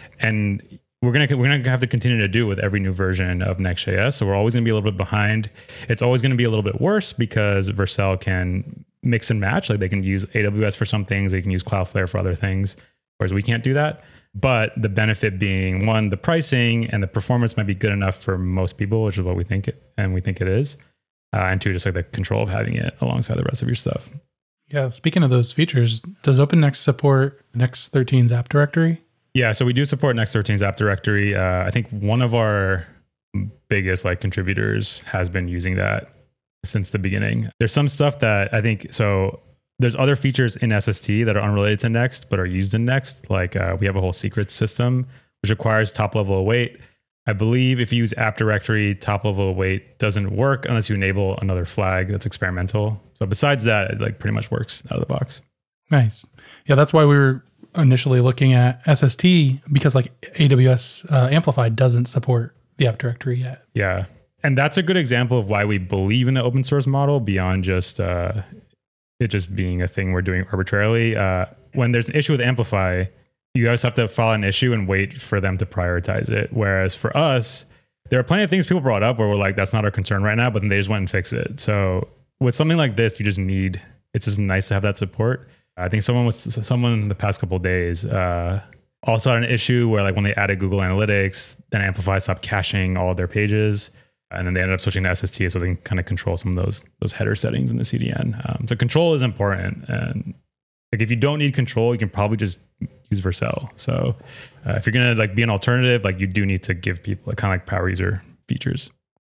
And we're gonna we're gonna have to continue to do with every new version of Next.js. So we're always gonna be a little bit behind. It's always gonna be a little bit worse because Vercel can mix and match. Like they can use A W S for some things, they can use Cloudflare for other things, whereas we can't do that. But the benefit being, one, the pricing and the performance might be good enough for most people, which is what we think it, and we think it is. Uh, and two, just like the control of having it alongside the rest of your stuff. Yeah. Speaking of those features, does OpenNext support Next thirteen's app directory? Yeah. So we do support Next thirteen's app directory. Uh, I think one of our biggest like contributors has been using that since the beginning. There's some stuff that I think, so there's other features in S S T that are unrelated to Next, but are used in Next. Like uh, we have a whole secrets system, which requires top level await. I believe if you use app directory, top level await doesn't work unless you enable another flag that's experimental. So besides that, it like pretty much works out of the box. Nice. Yeah, that's why we were initially looking at S S T, because like A W S uh, Amplify doesn't support the app directory yet. Yeah. And that's a good example of why we believe in the open source model beyond just uh, it just being a thing we're doing arbitrarily. Uh, when there's an issue with Amplify, you guys have to file an issue and wait for them to prioritize it. Whereas for us, there are plenty of things people brought up where we're like, that's not our concern right now, but then they just went and fixed it. So with something like this, you just need, it's just nice to have that support. I think someone was, someone in the past couple of days uh, also had an issue where like when they added Google Analytics, then Amplify stopped caching all of their pages. And then they ended up switching to S S T so they can kind of control some of those, those header settings in the C D N. Um, so control is important. And like if you don't need control, you can probably just use Vercel. So uh, if you're going to like be an alternative, like you do need to give people like, kind of like power user features.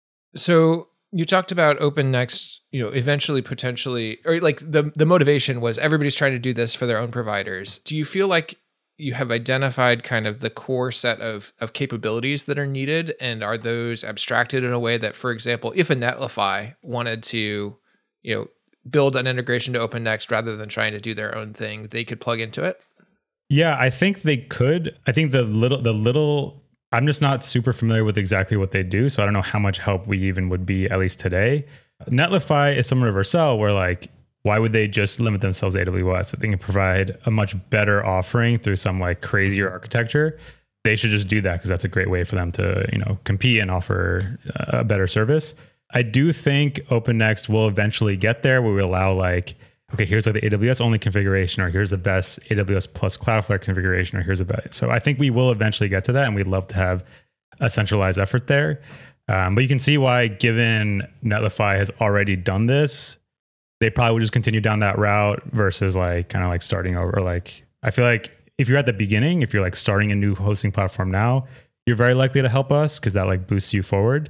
So you talked about OpenNext, you know, eventually potentially, or like the, the motivation was everybody's trying to do this for their own providers. Do you feel like you have identified kind of the core set of, of capabilities that are needed? And are those abstracted in a way that, for example, if a Netlify wanted to, you know, build an integration to OpenNext rather than trying to do their own thing, they could plug into it? Yeah, I think they could. I think the little, the little, I'm just not super familiar with exactly what they do. So I don't know how much help we even would be, at least today. Netlify is similar to Vercel, where like, why would they just limit themselves to A W S? I think they can provide a much better offering through some like crazier architecture. They should just do that because that's a great way for them to, you know, compete and offer a better service. I do think OpenNext will eventually get there where we allow like, okay, here's like the A W S only configuration, or here's the best A W S plus Cloudflare configuration, or here's a best. So I think we will eventually get to that, and we'd love to have a centralized effort there. Um, but you can see why, given Netlify has already done this, they probably would just continue down that route versus like kind of like starting over. Like I feel like if you're at the beginning, if you're like starting a new hosting platform now, you're very likely to help us because that like boosts you forward.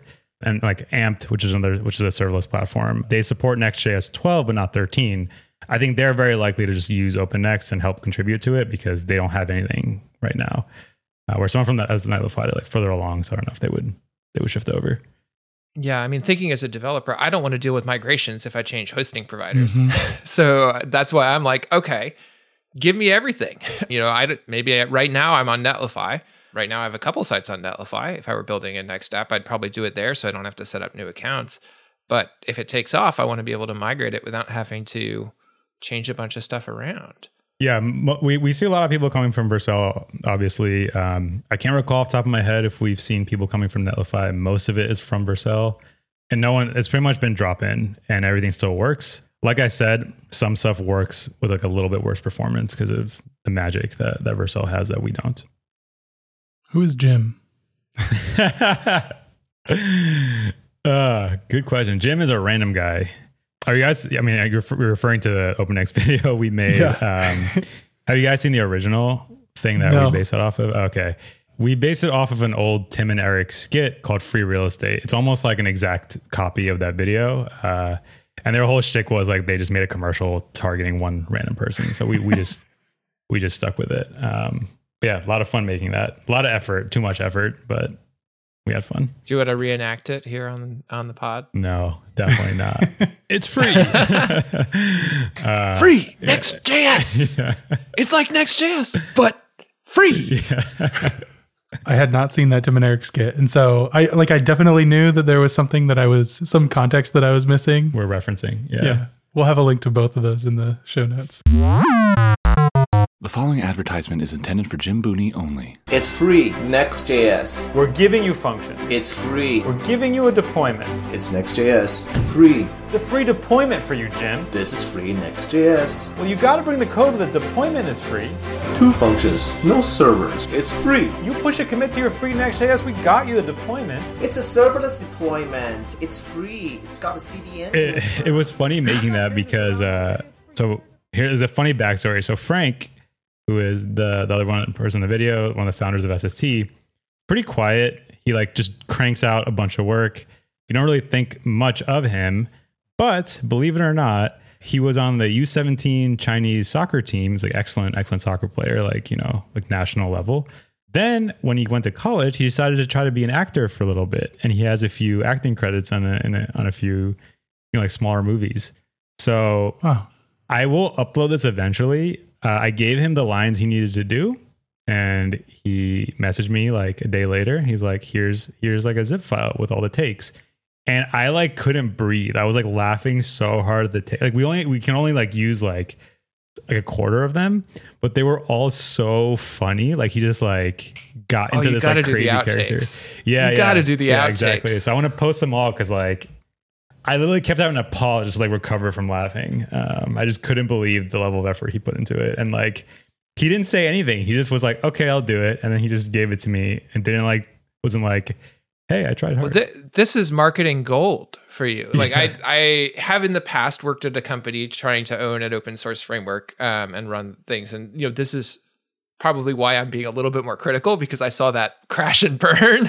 and like Amped, which is another, which is a serverless platform, they support Next.js twelve, but not thirteen. I think they're very likely to just use OpenNext and help contribute to it because they don't have anything right now. Uh, where someone from that as Netlify, they're like further along, so I don't know if they would they would shift over. Yeah, I mean, thinking as a developer, I don't want to deal with migrations if I change hosting providers. Mm-hmm. So that's why I'm like, okay, give me everything. You know, I maybe right now I'm on Netlify. Right now I have a couple sites on Netlify. If I were building a Next app, I'd probably do it there so I don't have to set up new accounts. But if it takes off, I want to be able to migrate it without having to change a bunch of stuff around. Yeah, we, we see a lot of people coming from Vercel, obviously. Um, I can't recall off the top of my head if we've seen people coming from Netlify. Most of it is from Vercel. And no one, it's pretty much been drop-in and everything still works. Like I said, some stuff works with like a little bit worse performance because of the magic that, that Vercel has that we don't. Who is Jim? uh, good question. Jim is a random guy. Are you guys, I mean, you're referring to the OpenNext video we made. Yeah. Um, have you guys seen the original thing that No. we based it off of? Okay. We based it off of an old Tim and Eric skit called Free Real Estate. It's almost like an exact copy of that video. Uh, and their whole shtick was like, they just made a commercial targeting one random person. So we, we just, we just stuck with it. Um, but yeah, a lot of fun making that. A lot of effort, too much effort, but we had fun. Do you want to reenact it here on on the pod? No, definitely not. It's free. uh, Free Next.js. Yeah. It's like Next.js, but free. I had not seen that Tim and Eric skit. And so I like I definitely knew that there was something that I was some context that I was missing. We're referencing. Yeah. Yeah. We'll have a link to both of those in the show notes. The following advertisement is intended for Jim Booney only. It's free. Next.js. We're giving you functions. It's free. We're giving you a deployment. It's Next.js. Free. It's a free deployment for you, Jim. This is free Next.js. Well, you got to bring the code, but the deployment is free. Two functions. No servers. It's free. You push a commit to your free Next.js, we got you the deployment. It's a serverless deployment. It's free. It's got a C D N. It, it was funny making that because, uh, so here's a funny backstory. So Frank, who is the, the other one person in the video, one of the founders of S S T, pretty quiet. He like just cranks out a bunch of work. You don't really think much of him, but believe it or not, he was on the U seventeen Chinese soccer team. He's like excellent, excellent soccer player, like, you know, like national level. Then when he went to college, he decided to try to be an actor for a little bit. And he has a few acting credits on a, in a, on a few, you know, like smaller movies. So Wow. I will upload this eventually. Uh, I gave him the lines he needed to do, and he messaged me like a day later. He's like, here's, here's like a zip file with all the takes. And I like couldn't breathe. I was like laughing so hard at the take. Like we only, we can only like use like, like a quarter of them, but they were all so funny. Like he just like got Oh, into you this gotta like do the crazy outtakes. character. Yeah. You yeah. gotta do the yeah, outtakes. Exactly. So I want to post them all. Cause like, I literally kept having to pause just to like recover from laughing. Um, I just couldn't believe the level of effort he put into it. And like, he didn't say anything. He just was like, okay, I'll do it. And then he just gave it to me and didn't like, wasn't like, hey, I tried hard. Well, th- this is marketing gold for you. Like I, I have in the past worked at a company trying to own an open source framework um, and run things. And, you know, this is probably why I'm being a little bit more critical because I saw that crash and burn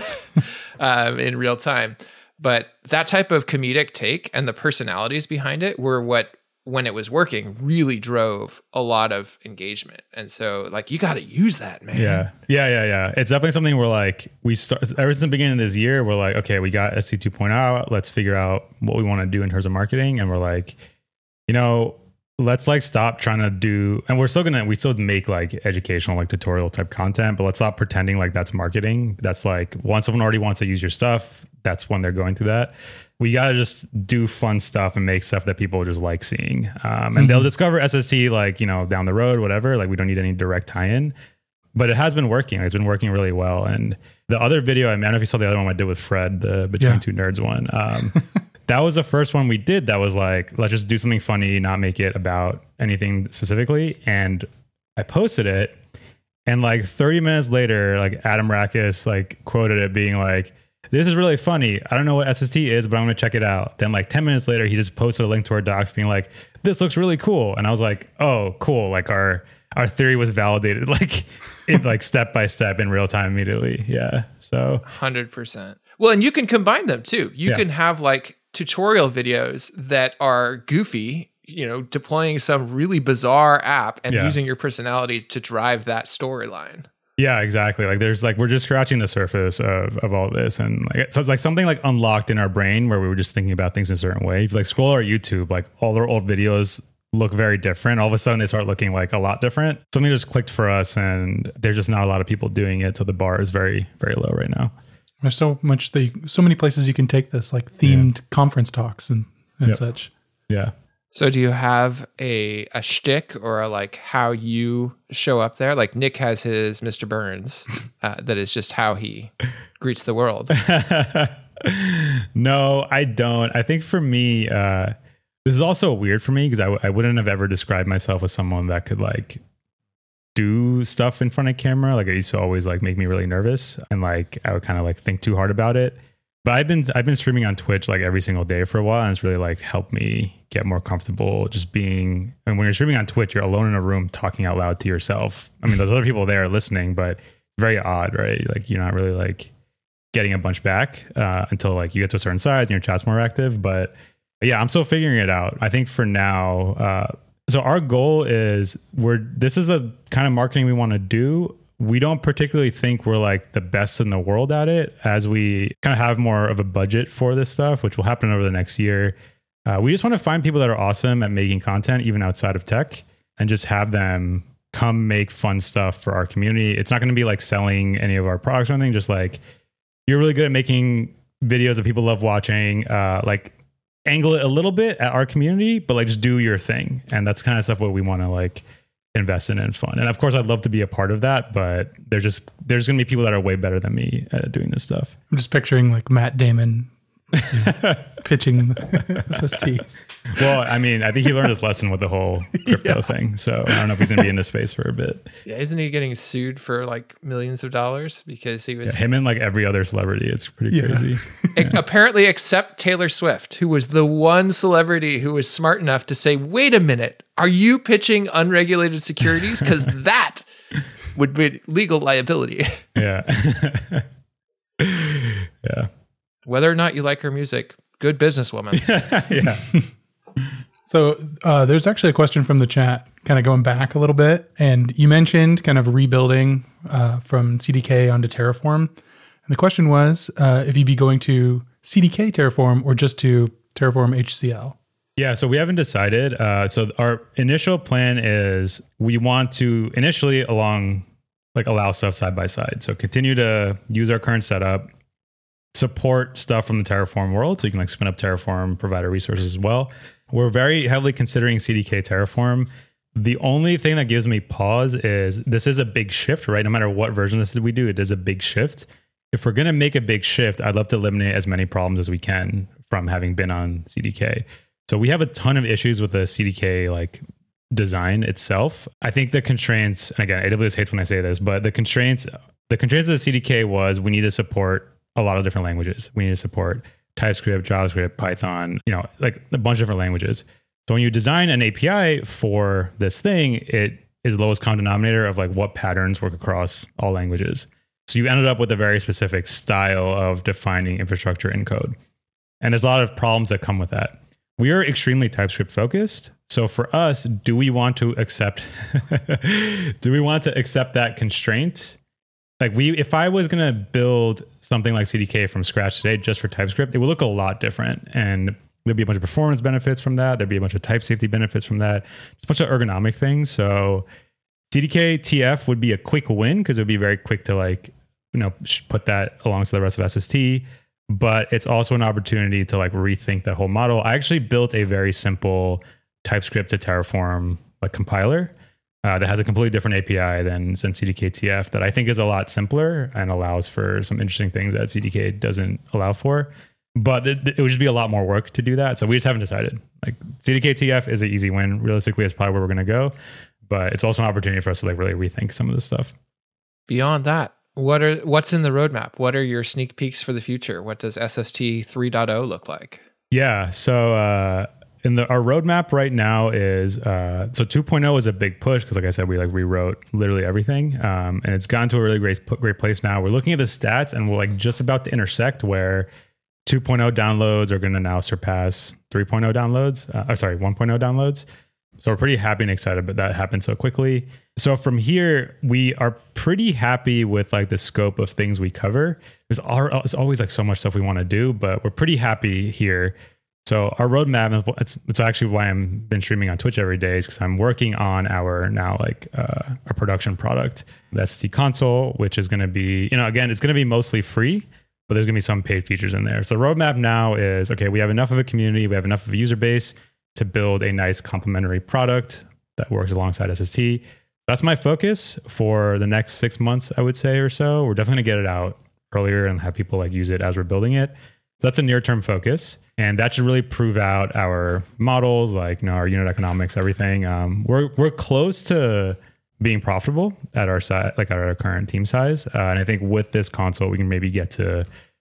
um, in real time. But that type of comedic take and the personalities behind it were what, when it was working, really drove a lot of engagement. And so like, you got to use that, man. Yeah. Yeah. Yeah. Yeah. It's definitely something where like we start ever since the beginning of this year, we're like, okay, we got S C two point oh. Let's figure out what we want to do in terms of marketing. And we're like, you know, let's like stop trying to do, and we're still going to, we still make like educational, like tutorial type content, but let's stop pretending like that's marketing. That's like once someone already wants to use your stuff, that's when they're going through that. We got to just do fun stuff and make stuff that people just like seeing. Um, and mm-hmm. they'll discover S S T like, you know, down the road, whatever. Like we don't need any direct tie-in, but it has been working. It's been working really well. And the other video, I mean, I don't know if you saw the other one I did with Fred, the Between Yeah. Two Nerds one. Um, that was the first one we did that was like, let's just do something funny, not make it about anything specifically. And I posted it. And like thirty minutes later, like Adam Rakis like quoted it being like, this is really funny. I don't know what S S T is, but I'm going to check it out. Then like ten minutes later, he just posted a link to our docs being like, this looks really cool. And I was like, oh, cool. Like our, our theory was validated, like it like step by step in real time immediately. Yeah. So one hundred percent. Well, and you can combine them too. You Yeah. can have like tutorial videos that are goofy, you know, deploying some really bizarre app and Yeah. using your personality to drive that storyline. Yeah, exactly. Like there's like we're just scratching the surface of, of all this, and like so it's like something like unlocked in our brain where we were just thinking about things in a certain way. If you like scroll our YouTube, like all our old videos look very different. All of a sudden they start looking like a lot different. Something just clicked for us, and there's just not a lot of people doing it, so the bar is very very low right now. There's so much that you, so many places you can take this, like themed conference talks and, and Yep. such. Yeah. So do you have a a shtick or a, like how you show up there? Like Nick has his Mister Burns, uh, that is just how he greets the world. No, I don't. I think for me, uh, this is also weird for me because I, w- I wouldn't have ever described myself as someone that could like do stuff in front of camera. Like it used to always like make me really nervous, and like I would kind of like think too hard about it. But I've been I've been streaming on Twitch like every single day for a while, and it's really like helped me get more comfortable just being. And when you're streaming on Twitch, you're alone in a room talking out loud to yourself. I mean, there's other people there listening, but it's very odd, right? Like you're not really like getting a bunch back uh, until like you get to a certain size and your chat's more active. But yeah, I'm still figuring it out. I think for now, uh, so our goal is we're this is a kind of marketing we want to do. We don't particularly think we're like the best in the world at it. As we kind of have more of a budget for this stuff, which will happen over the next year. Uh, we just want to find people that are awesome at making content, even outside of tech, and just have them come make fun stuff for our community. It's not going to be like selling any of our products or anything. Just like you're really good at making videos that people love watching. Uh, like angle it a little bit at our community, but like just do your thing. And that's kind of stuff what we want to like invest in and fun. And of course I'd love to be a part of that, but there's just there's gonna be people that are way better than me at doing this stuff. I'm just picturing like Matt Damon you know, pitching the S S T. Well, I mean, I think he learned his lesson with the whole crypto Yeah. thing. So I don't know if he's gonna be in this space for a bit. Yeah, isn't he getting sued for like millions of dollars because he was Yeah, him and like every other celebrity, it's pretty Yeah. crazy. A- apparently except Taylor Swift, who was the one celebrity who was smart enough to say, wait a minute, are you pitching unregulated securities? Because that would be legal liability. Yeah. Yeah. Whether or not you like her music, good businesswoman. Yeah. So uh, there's actually a question from the chat, kind of going back a little bit, and you mentioned kind of rebuilding uh, from C D K onto Terraform, and the question was uh, if you'd be going to C D K Terraform or just to Terraform H C L. Yeah, so we haven't decided. Uh, so our initial plan is we want to initially along like allow stuff side by side. So continue to use our current setup, support stuff from the Terraform world, so you can like spin up Terraform provider resources as well. We're very heavily considering C D K Terraform. The only thing that gives me pause is this is a big shift, right? No matter what version of this we do, it is a big shift. If we're going to make a big shift, I'd love to eliminate as many problems as we can from having been on C D K. So we have a ton of issues with the C D K like design itself. I think the constraints, and again, A W S hates when I say this, but the constraints, the constraints of the C D K was we need to support a lot of different languages. We need to support TypeScript, JavaScript, Python, you know, like a bunch of different languages. So when you design an A P I for this thing, it is lowest common denominator of like what patterns work across all languages. So you ended up with a very specific style of defining infrastructure in code. And there's a lot of problems that come with that. We are extremely TypeScript focused. So for us, do we want to accept, do we want to accept that constraint? Like we, if I was going to build something like C D K from scratch today, just for TypeScript, it would look a lot different. And there'd be a bunch of performance benefits from that. There'd be a bunch of type safety benefits from that. Just a bunch of ergonomic things. So C D K T F would be a quick win because it would be very quick to like, you know, put that alongside the rest of S S T. But it's also an opportunity to like rethink that whole model. I actually built a very simple TypeScript to Terraform like compiler uh, that has a completely different A P I than, than C D K T F that I think is a lot simpler and allows for some interesting things that C D K doesn't allow for. But it, it would just be a lot more work to do that. So we just haven't decided. Like C D K T F is an easy win. Realistically, it's probably where we're going to go. But it's also an opportunity for us to like really rethink some of this stuff. Beyond that, what are what's in the roadmap? What are your sneak peeks for the future? What does S S T three point oh look like? Yeah, so uh, in the our roadmap right now is uh, so two point oh is a big push because, like I said, we like rewrote literally everything, um, and it's gotten to a really great great place now. We're looking at the stats, and we're like just about to intersect where two point oh downloads are going to now surpass three point oh downloads. Uh, sorry, one point oh downloads. So we're pretty happy and excited, but that happened so quickly. So from here, we are pretty happy with like the scope of things we cover. There's, our, there's always like so much stuff we want to do, but we're pretty happy here. So our roadmap, it's, it's actually why I'm been streaming on Twitch every day, is because I'm working on our now like uh, our production product, the S S T console, which is going to be, you know, again, it's going to be mostly free, but there's going to be some paid features in there. So roadmap now is, okay, we have enough of a community, we have enough of a user base to build a nice complementary product that works alongside S S T. That's my focus for the next six months, I would say, or so. We're definitely gonna get it out earlier and have people like use it as we're building it. So that's a near-term focus. And that should really prove out our models, like, you know, our unit economics, everything. Um, we're we're close to being profitable at our size, like at our current team size. Uh, and I think with this console, we can maybe get to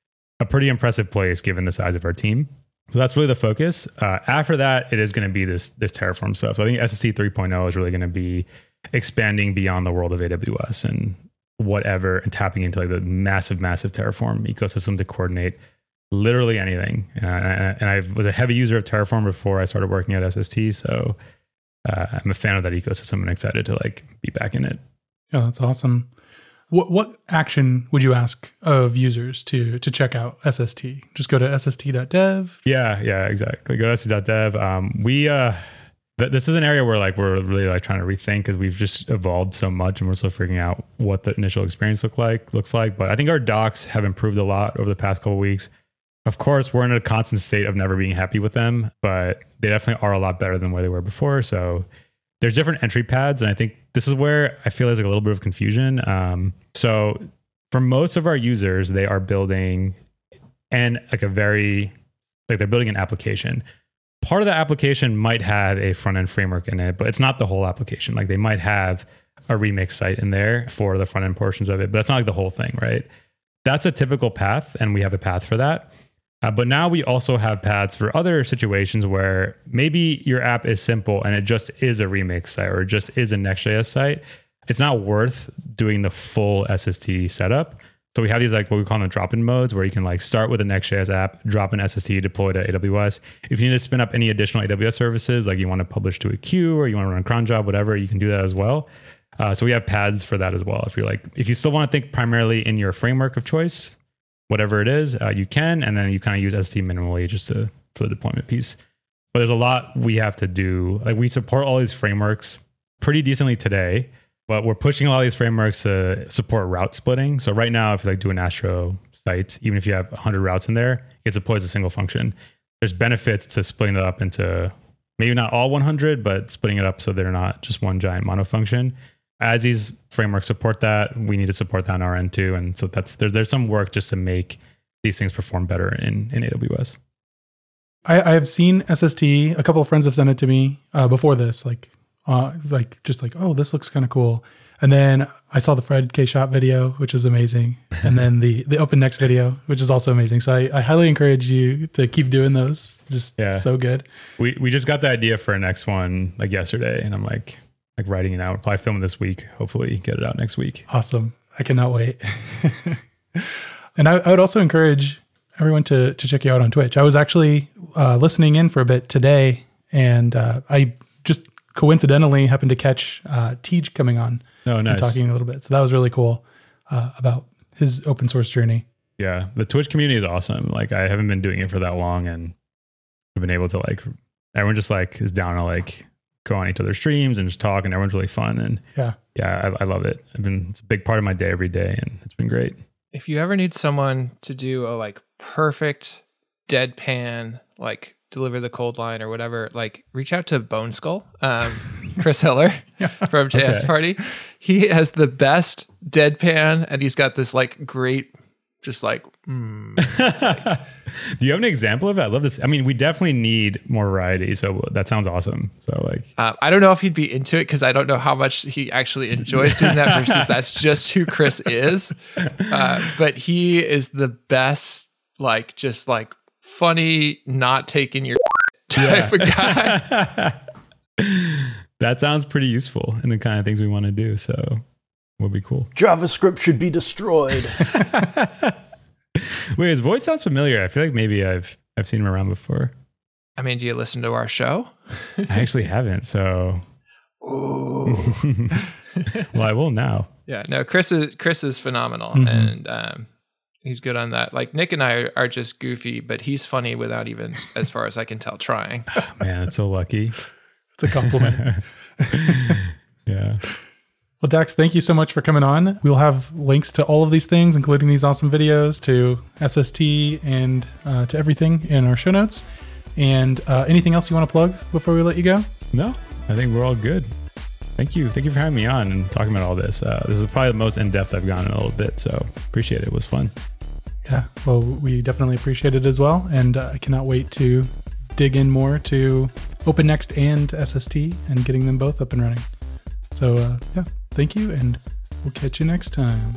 a pretty impressive place given the size of our team. So that's really the focus. Uh, after that, it is going to be this this Terraform stuff. So I think S S T three point oh is really going to be expanding beyond the world of A W S and whatever, and tapping into like the massive, massive Terraform ecosystem to coordinate literally anything. And I, and I was a heavy user of Terraform before I started working at S S T. So uh, I'm a fan of that ecosystem and excited to like be back in it. Yeah, that's awesome. What what action would you ask of users to to check out S S T? Just go to S S T dot dev? Yeah, yeah, exactly. Go to S S T dot dev. Um, we uh, th- this is an area where like we're really like trying to rethink because we've just evolved so much and we're still figuring out what the initial experience look like looks like. But I think our docs have improved a lot over the past couple of weeks. Of course, we're in a constant state of never being happy with them, but they definitely are a lot better than where they were before. So there's different entry pads, and I think this is where I feel there's like a little bit of confusion. Um, so for most of our users, they are building and like a very, like they're building an application. Part of the application might have a front end framework in it, but it's not the whole application. Like they might have a remix site in there for the front end portions of it, but that's not like the whole thing, right? That's a typical path, and we have a path for that. Uh, but now we also have paths for other situations where maybe your app is simple and it just is a remix site or just is a Next.js site. It's not worth doing the full S S T setup. So we have these like what we call them drop-in modes where you can like start with a Next.js app, drop in S S T, deploy to A W S. If you need to spin up any additional A W S services, like you want to publish to a queue or you want to run cron job, whatever, you can do that as well. Uh, so we have paths for that as well. If you're like, if you still want to think primarily in your framework of choice, whatever it is, uh, you can, and then you kind of use S S T minimally just to for the deployment piece. But there's a lot we have to do. Like we support all these frameworks pretty decently today, but we're pushing a lot of these frameworks to support route splitting. So right now, if you like do an Astro site, even if you have one hundred routes in there, it gets deployed as a single function. There's benefits to splitting that up into maybe not all one hundred, but splitting it up so they're not just one giant mono function. As these frameworks support that, we need to support that on our end too. And so that's there's there's some work just to make these things perform better in, in A W S. I, I have seen S S T. A couple of friends have sent it to me uh, before this, like uh, like just like, oh, this looks kind of cool. And then I saw the Fred K. Shop video, which is amazing. And then the the Open Next video, which is also amazing. So I, I highly encourage you to keep doing those. Just yeah. so good. We we just got the idea for a next one like yesterday, and I'm like, like writing it out. We'll probably film it this week. Hopefully get it out next week. Awesome. I cannot wait. And I, I would also encourage everyone to to check you out on Twitch. I was actually uh, listening in for a bit today, and uh, I just coincidentally happened to catch uh, Tej coming on oh, nice. and talking a little bit. So that was really cool uh, about his open source journey. Yeah, the Twitch community is awesome. Like I haven't been doing it for that long, and I've been able to like, everyone just like is down to like go on each other's streams and just talk, and everyone's really fun. And yeah, yeah, I, I love it. I've been, it's a big part of my day every day, and it's been great. If you ever need someone to do a like perfect deadpan, like deliver the cold line or whatever, like reach out to Bone Skull, um, Chris Hiller yeah. from J S okay. Party. He has the best deadpan, and he's got this like great, just like, mm, like do you have an example of it? I love this. I mean, we definitely need more variety. So that sounds awesome. So like, uh, I don't know if he'd be into it because I don't know how much he actually enjoys doing that versus that's just who Chris is. Uh, but he is the best, like, just like funny, not taking your type of guy. That sounds pretty useful in the kind of things we want to do. So would be cool. JavaScript should be destroyed. Wait, his voice sounds familiar. I feel like maybe I've I've seen him around before. I mean, do you listen to our show? I actually haven't. So, well, I will now. Yeah, no, Chris is Chris is phenomenal, Mm-hmm. and um, he's good on that. Like Nick and I are, are just goofy, but he's funny without even, as far as I can tell, trying. Oh, man, that's so lucky. It's a compliment. Yeah. Well, Dax, thank you so much for coming on. We'll have links to all of these things, including these awesome videos, to S S T and uh, to everything in our show notes. And uh, anything else you want to plug before we let you go? No, I think we're all good. Thank you. Thank you for having me on and talking about all this. Uh, this is probably the most in-depth I've gone in a little bit, so appreciate it. It was fun. Yeah, well, we definitely appreciate it as well. And uh, I cannot wait to dig in more to OpenNext and S S T and getting them both up and running. So, uh, yeah, thank you, and we'll catch you next time.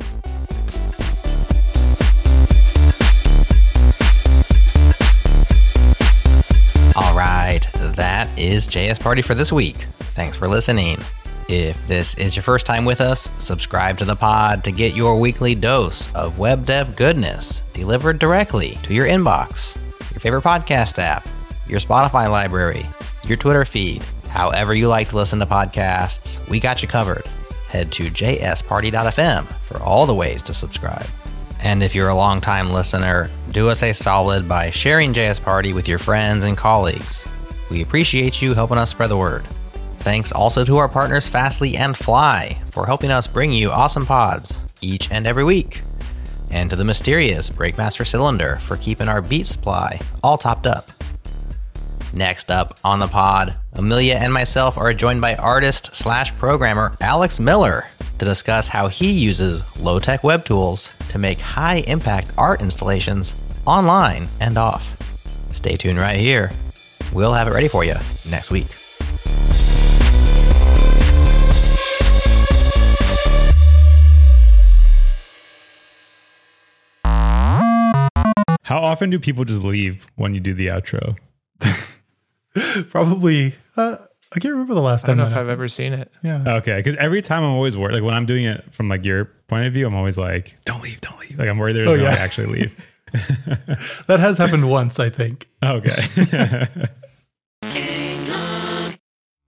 All right, that is J S Party for this week. Thanks for listening. If this is your first time with us, subscribe to the pod to get your weekly dose of web dev goodness delivered directly to your inbox, your favorite podcast app, your Spotify library, your Twitter feed. However you like to listen to podcasts, we got you covered. Head to j s party dot f m for all the ways to subscribe. And if you're a longtime listener, do us a solid by sharing J S Party with your friends and colleagues. We appreciate you helping us spread the word. Thanks also to our partners Fastly and Fly for helping us bring you awesome pods each and every week. And to the mysterious Breakmaster Cylinder for keeping our beat supply all topped up. Next up on the pod, Amelia and myself are joined by artist slash programmer Alex Miller to discuss how he uses low-tech web tools to make high-impact art installations online and off. Stay tuned right here. We'll have it ready for you next week. How often do people just leave when you do the outro? Probably, uh, I can't remember the last I don't time. know if that I've ever seen it. Yeah. Okay, because every time I'm always worried, like when I'm doing it from like your point of view, I'm always like, don't leave, don't leave. Like I'm worried there's Oh, no yeah. way I actually leave. That has happened once, I think. Okay.